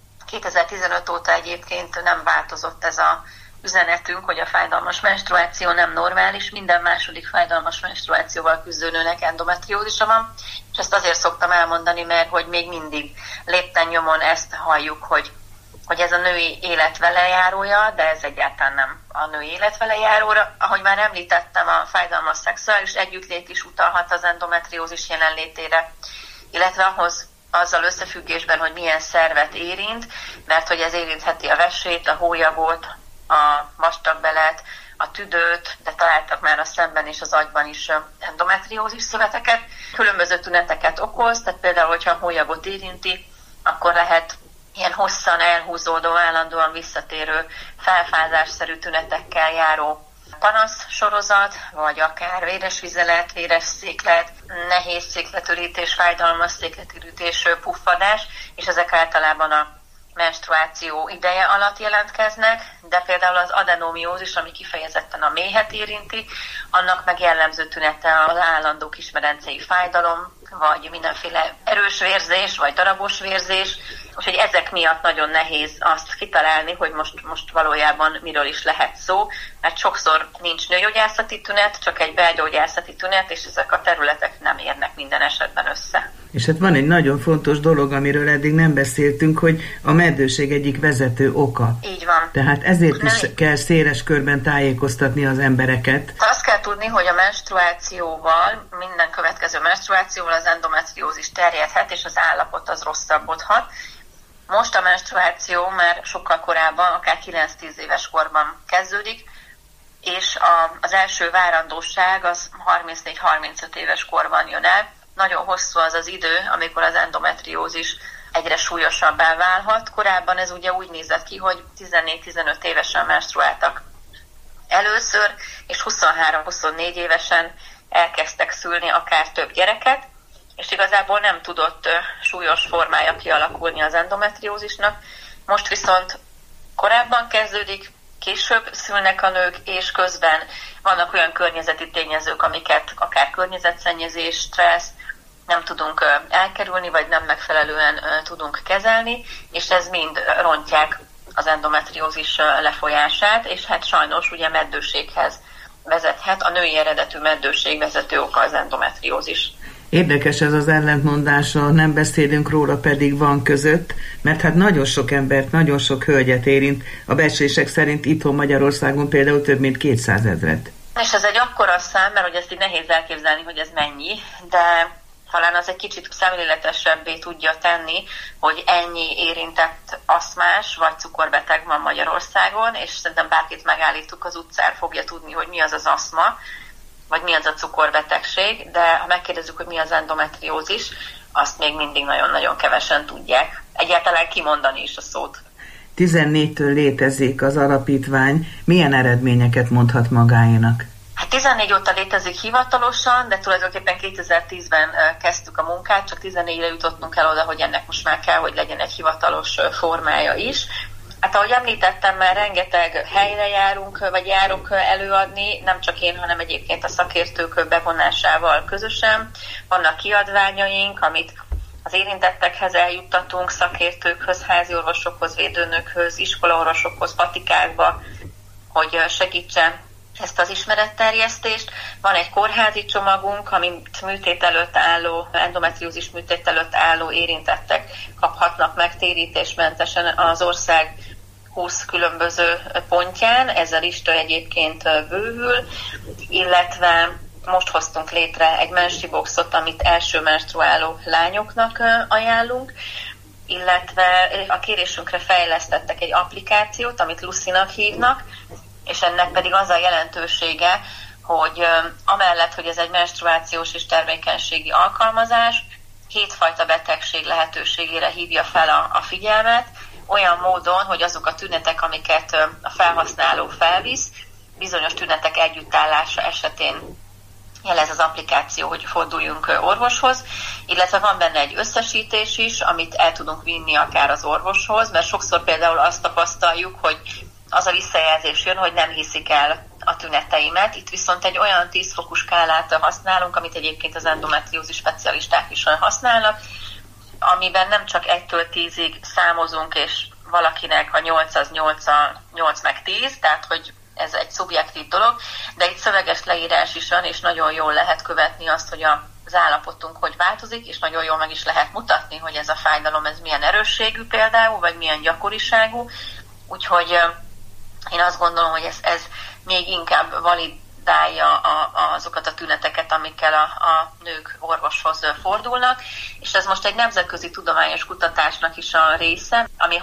2015 óta egyébként nem változott ez a üzenetünk, hogy a fájdalmas menstruáció nem normális, minden második fájdalmas menstruációval küzdő nőnek endometriózisa van, és ezt azért szoktam elmondani, mert hogy még mindig lépten nyomon ezt halljuk, hogy ez a női élet velejárója, de ez egyáltalán nem a női élet velejáróra. Ahogy már említettem, a fájdalmas szexuális együttlét is utalhat az endometriózis jelenlétére, illetve azzal összefüggésben, hogy milyen szervet érint, mert hogy ez érintheti a vesét, a hólyagot, a vastagbelet, a tüdőt, de találtak már a szemben és az agyban is endometriózis szöveteket. Különböző tüneteket okoz, tehát például, hogyha a hólyagot érinti, akkor lehet ilyen hosszan elhúzódó, állandóan visszatérő felfázásszerű tünetekkel járó panasz sorozat, vagy akár véres vizelet, véres széklet, nehéz székletürítés, fájdalmas székletürítés, puffadás, és ezek általában a menstruáció ideje alatt jelentkeznek, de például az adenomiózis, ami kifejezetten a méhet érinti, annak meg jellemző tünete az állandó kismedencei fájdalom, vagy mindenféle erős vérzés, vagy darabos vérzés, úgyhogy ezek miatt nagyon nehéz azt kitalálni, hogy most valójában miről is lehet szó, mert sokszor nincs nőgyógyászati tünet, csak egy belgyógyászati tünet, és ezek a területek nem érnek minden esetben össze. És hát van egy nagyon fontos dolog, amiről eddig nem beszéltünk, hogy a meddőség egyik vezető oka. Így van. Tehát ezért is kell széles körben tájékoztatni az embereket. Azt kell tudni, hogy a menstruációval, minden következő menstruációval az endometriózis terjedhet, és az állapot az rosszabbodhat. Most a menstruáció már sokkal korábban, akár 9-10 éves korban kezdődik, és az első várandóság az 34-35 éves korban jön el. Nagyon hosszú az az idő, amikor az endometriózis egyre súlyosabbá válhat. Korábban ez ugye úgy nézett ki, hogy 14-15 évesen menstruáltak először, és 23-24 évesen elkezdtek szülni akár több gyereket, és igazából nem tudott súlyos formája kialakulni az endometriózisnak. Most viszont korábban kezdődik, később szülnek a nők, és közben vannak olyan környezeti tényezők, amiket akár környezetszennyezés, stressz nem tudunk elkerülni, vagy nem megfelelően tudunk kezelni, és ez mind rontják az endometriózis lefolyását, és hát sajnos ugye meddőséghez vezethet. A női eredetű meddőség vezető oka az endometriózis. Érdekes ez az ellentmondása, nem beszélünk róla, pedig van között, mert hát nagyon sok embert, nagyon sok hölgyet érint. A becslések szerint itthon Magyarországon például több mint 200 000-et. És ez egy akkora szám, mert hogy ezt így nehéz elképzelni, hogy ez mennyi, de talán az egy kicsit szemléletesebbé tudja tenni, hogy ennyi érintett aszmás vagy cukorbeteg van Magyarországon, és szerintem bárkit megállítuk az utcán, fogja tudni, hogy mi az az aszma, vagy mi az a cukorbetegség, de ha megkérdezzük, hogy mi az endometriózis, azt még mindig nagyon-nagyon kevesen tudják egyáltalán kimondani is a szót. 14-től létezik az alapítvány. Milyen eredményeket mondhat magáénak? Hát 14 óta létezik hivatalosan, de tulajdonképpen 2010-ben kezdtük a munkát, csak 14-re jutottunk el oda, hogy ennek most már kell, hogy legyen egy hivatalos formája is. Hát ahogy említettem, már rengeteg helyre járok előadni, nem csak én, hanem egyébként a szakértők bevonásával közösen. Vannak kiadványaink, amit az érintettekhez eljuttatunk, szakértőkhöz, háziorvosokhoz, védőnőkhöz, iskolaorvosokhoz, patikákba, hogy segítsen ezt az ismeretterjesztést. Van egy kórházi csomagunk, amit műtét előtt álló, endometriózis műtét előtt álló érintettek kaphatnak meg térítésmentesen az ország 20 különböző pontján. Ez a lista egyébként bővül, illetve most hoztunk létre egy mensiboxot, amit első menstruáló lányoknak ajánlunk, illetve a kérésünkre fejlesztettek egy applikációt, amit Lucy-nak hívnak, és ennek pedig az a jelentősége, hogy amellett, hogy ez egy menstruációs és termékenységi alkalmazás, 7 fajta betegség lehetőségére hívja fel a figyelmet, olyan módon, hogy azok a tünetek, amiket a felhasználó felvisz, bizonyos tünetek együttállása esetén jelez az applikáció, hogy forduljunk orvoshoz, illetve van benne egy összesítés is, amit el tudunk vinni akár az orvoshoz, mert sokszor például azt tapasztaljuk, hogy az a visszajelzés jön, hogy nem hiszik el a tüneteimet. Itt viszont egy olyan 10 fokú skálát használunk, amit egyébként az endometriózis specialisták is használnak, amiben nem csak 1-től 10-ig számozunk, és valakinek a 8 az 8 meg 10, tehát hogy ez egy szubjektív dolog, de itt szöveges leírás is van, és nagyon jól lehet követni azt, hogy az állapotunk hogy változik, és nagyon jól meg is lehet mutatni, hogy ez a fájdalom ez milyen erősségű például, vagy milyen gyakoriságú. Úgyhogy én azt gondolom, hogy ez még inkább validálja azokat a tüneteket, amikkel a nők orvoshoz fordulnak, és ez most egy nemzetközi tudományos kutatásnak is a része, ami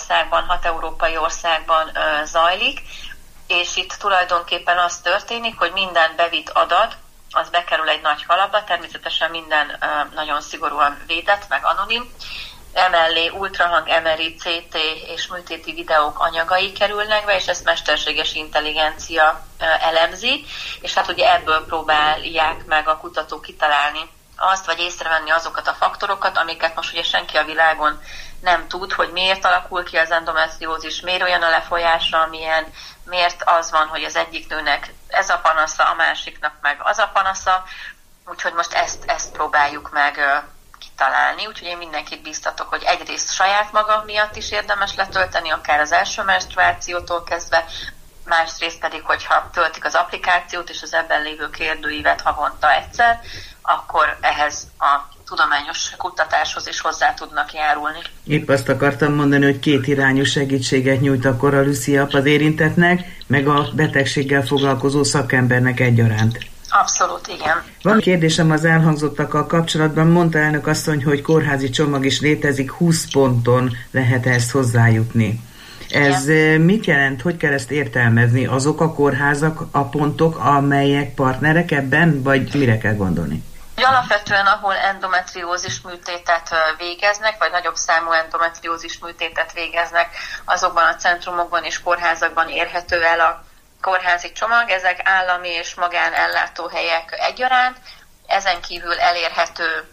6 európai országban zajlik, és itt tulajdonképpen az történik, hogy minden bevitt adat, az bekerül egy nagy kalapba, természetesen minden nagyon szigorúan védett, meg anonim. Emellé ultrahang, MRI, CT és műtéti videók anyagai kerülnek be, és ezt mesterséges intelligencia elemzi, és hát ugye ebből próbálják meg a kutatók kitalálni azt, vagy észrevenni azokat a faktorokat, amiket most ugye senki a világon nem tud, hogy miért alakul ki az endometriózis, miért olyan a lefolyása, amilyen, miért az van, hogy az egyik nőnek ez a panasza, a másiknak meg az a panasza. úgyhogy most ezt próbáljuk meg kitalálni, úgyhogy én mindenkit bíztatok, hogy egyrészt saját magam miatt is érdemes letölteni, akár az első menstruációtól kezdve, másrészt pedig, hogyha töltik az applikációt és az ebben lévő kérdőívet havonta egyszer, akkor ehhez a tudományos kutatáshoz is hozzá tudnak járulni. Épp azt akartam mondani, hogy kétirányú segítséget nyújt a Cora Lucia az érintettnek, meg a betegséggel foglalkozó szakembernek egyaránt. Abszolút, igen. Van kérdésem az elhangzottakkal kapcsolatban. Mondta elnök asszony, hogy kórházi csomag is létezik, 20 ponton lehet ezt hozzájutni. Ez mit jelent, hogy kell ezt értelmezni? Azok a kórházak, a pontok, amelyek partnerek ebben, vagy mire kell gondolni? Alapvetően, ahol endometriózis műtétet végeznek, vagy nagyobb számú endometriózis műtétet végeznek, azokban a centrumokban és kórházakban érhető el a kórházi csomag. Ezek állami és magánellátóhelyek egyaránt. Ezen kívül elérhető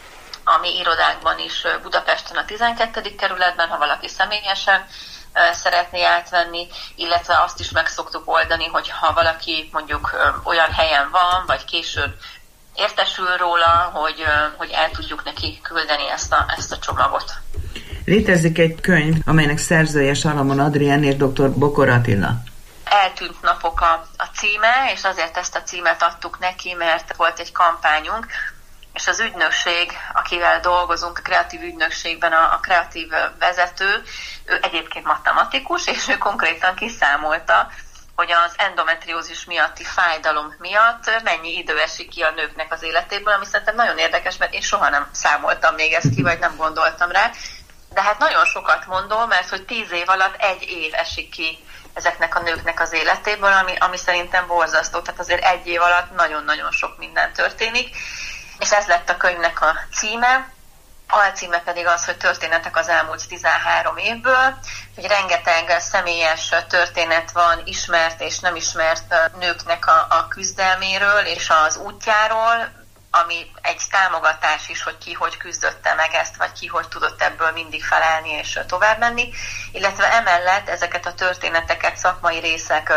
a mi irodánkban is Budapesten a 12. kerületben, ha valaki személyesen szeretné átvenni, illetve azt is meg szoktuk oldani, hogy ha valaki mondjuk olyan helyen van, vagy később értesül róla, hogy el tudjuk neki küldeni ezt a csomagot. Létezik egy könyv, amelynek szerzője Salamon Adrián és dr. Bokor Attila. Eltűnt napok a címe, és azért ezt a címet adtuk neki, mert volt egy kampányunk, és az ügynökség, akivel dolgozunk, a kreatív ügynökségben a kreatív vezető, ő egyébként matematikus, és ő konkrétan kiszámolta, hogy az endometriózis miatti fájdalom miatt mennyi idő esik ki a nőknek az életéből, ami szerintem nagyon érdekes, mert én soha nem számoltam még ezt ki, vagy nem gondoltam rá. De hát nagyon sokat mondom, mert hogy 10 év alatt 1 év esik ki ezeknek a nőknek az életéből, ami szerintem borzasztó. Tehát azért 1 év alatt nagyon-nagyon sok minden történik. És ez lett a könyvnek a címe. Alcíme pedig az, hogy történetek az elmúlt 13 évből, hogy rengeteg személyes történet van ismert és nem ismert nőknek a küzdelméről és az útjáról, ami egy támogatás is, hogy ki hogy küzdötte meg ezt, vagy ki hogy tudott ebből mindig felállni és tovább menni, illetve emellett ezeket a történeteket szakmai részek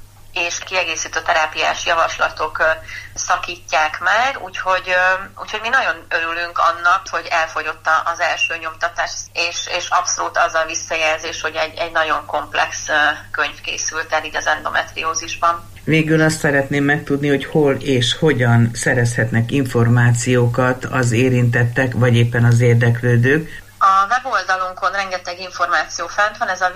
és kiegészítő terápiás javaslatok szakítják meg, úgyhogy mi nagyon örülünk annak, hogy elfogyott az első nyomtatás, és abszolút az a visszajelzés, hogy egy nagyon komplex könyv készült el így az endometriózisban. Végül azt szeretném megtudni, hogy hol és hogyan szerezhetnek információkat az érintettek, vagy éppen az érdeklődők. A weboldalunkon rengeteg információ fent van, ez a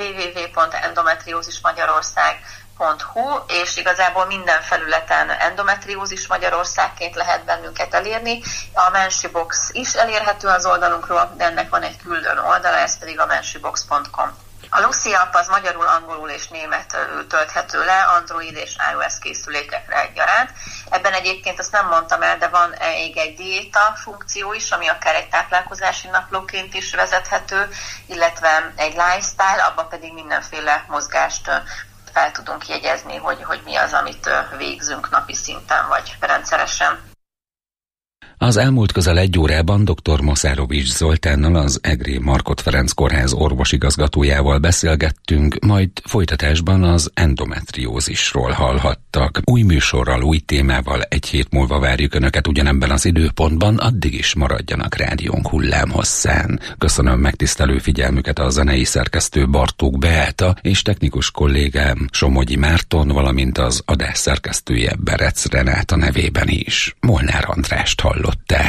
www.endometriózismagyarország.hu, és igazából minden felületen endometriózis Magyarországként lehet bennünket elérni. A Menshi Box is elérhető az oldalunkról, de ennek van egy küldön oldala, ez pedig a menshibox.com. A Lucia app az magyarul, angolul és németül tölthető le, Android és iOS készülékekre egyaránt. Ebben egyébként azt nem mondtam el, de van egy diéta funkció is, ami akár egy táplálkozási naplóként is vezethető, illetve egy lifestyle, abban pedig mindenféle mozgást fel tudunk jegyezni, hogy mi az, amit végzünk napi szinten vagy rendszeresen. Az elmúlt közel 1 órában dr. Maszárovics Zoltánnal, az Egri Markhot Ferenc Kórház orvosigazgatójával beszélgettünk, majd folytatásban az endometriózisról hallhattak. Új műsorral, új témával 1 hét múlva várjuk Önöket ugyanebben az időpontban, addig is maradjanak rádiónk hullámhosszán. Köszönöm megtisztelő figyelmüket a zenei szerkesztő Bartók Beáta és technikus kollégám Somogyi Márton, valamint az adás szerkesztője Berec Renáta nevében is. Molnár Andrást hallották.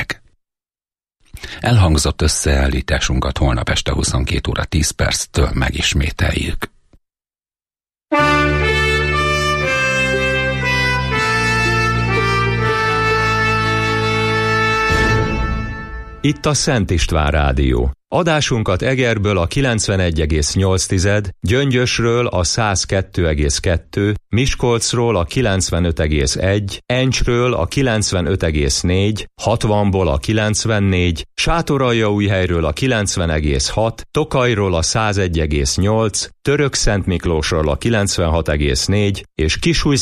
Elhangzott összeállításunkat holnap este 22 óra 10 perctől megismételjük. Itt a Szent István Rádió. Adásunkat Egerből a 91,8, Gyöngyösről a 102,2, Miskolcról a 95,1, Encsről a 95,4, 60-ból a 94, Sátoraljaújhelyről a 90,6, Tokajról a 101,8, Törökszentmiklósról a 96,4 és Kisúj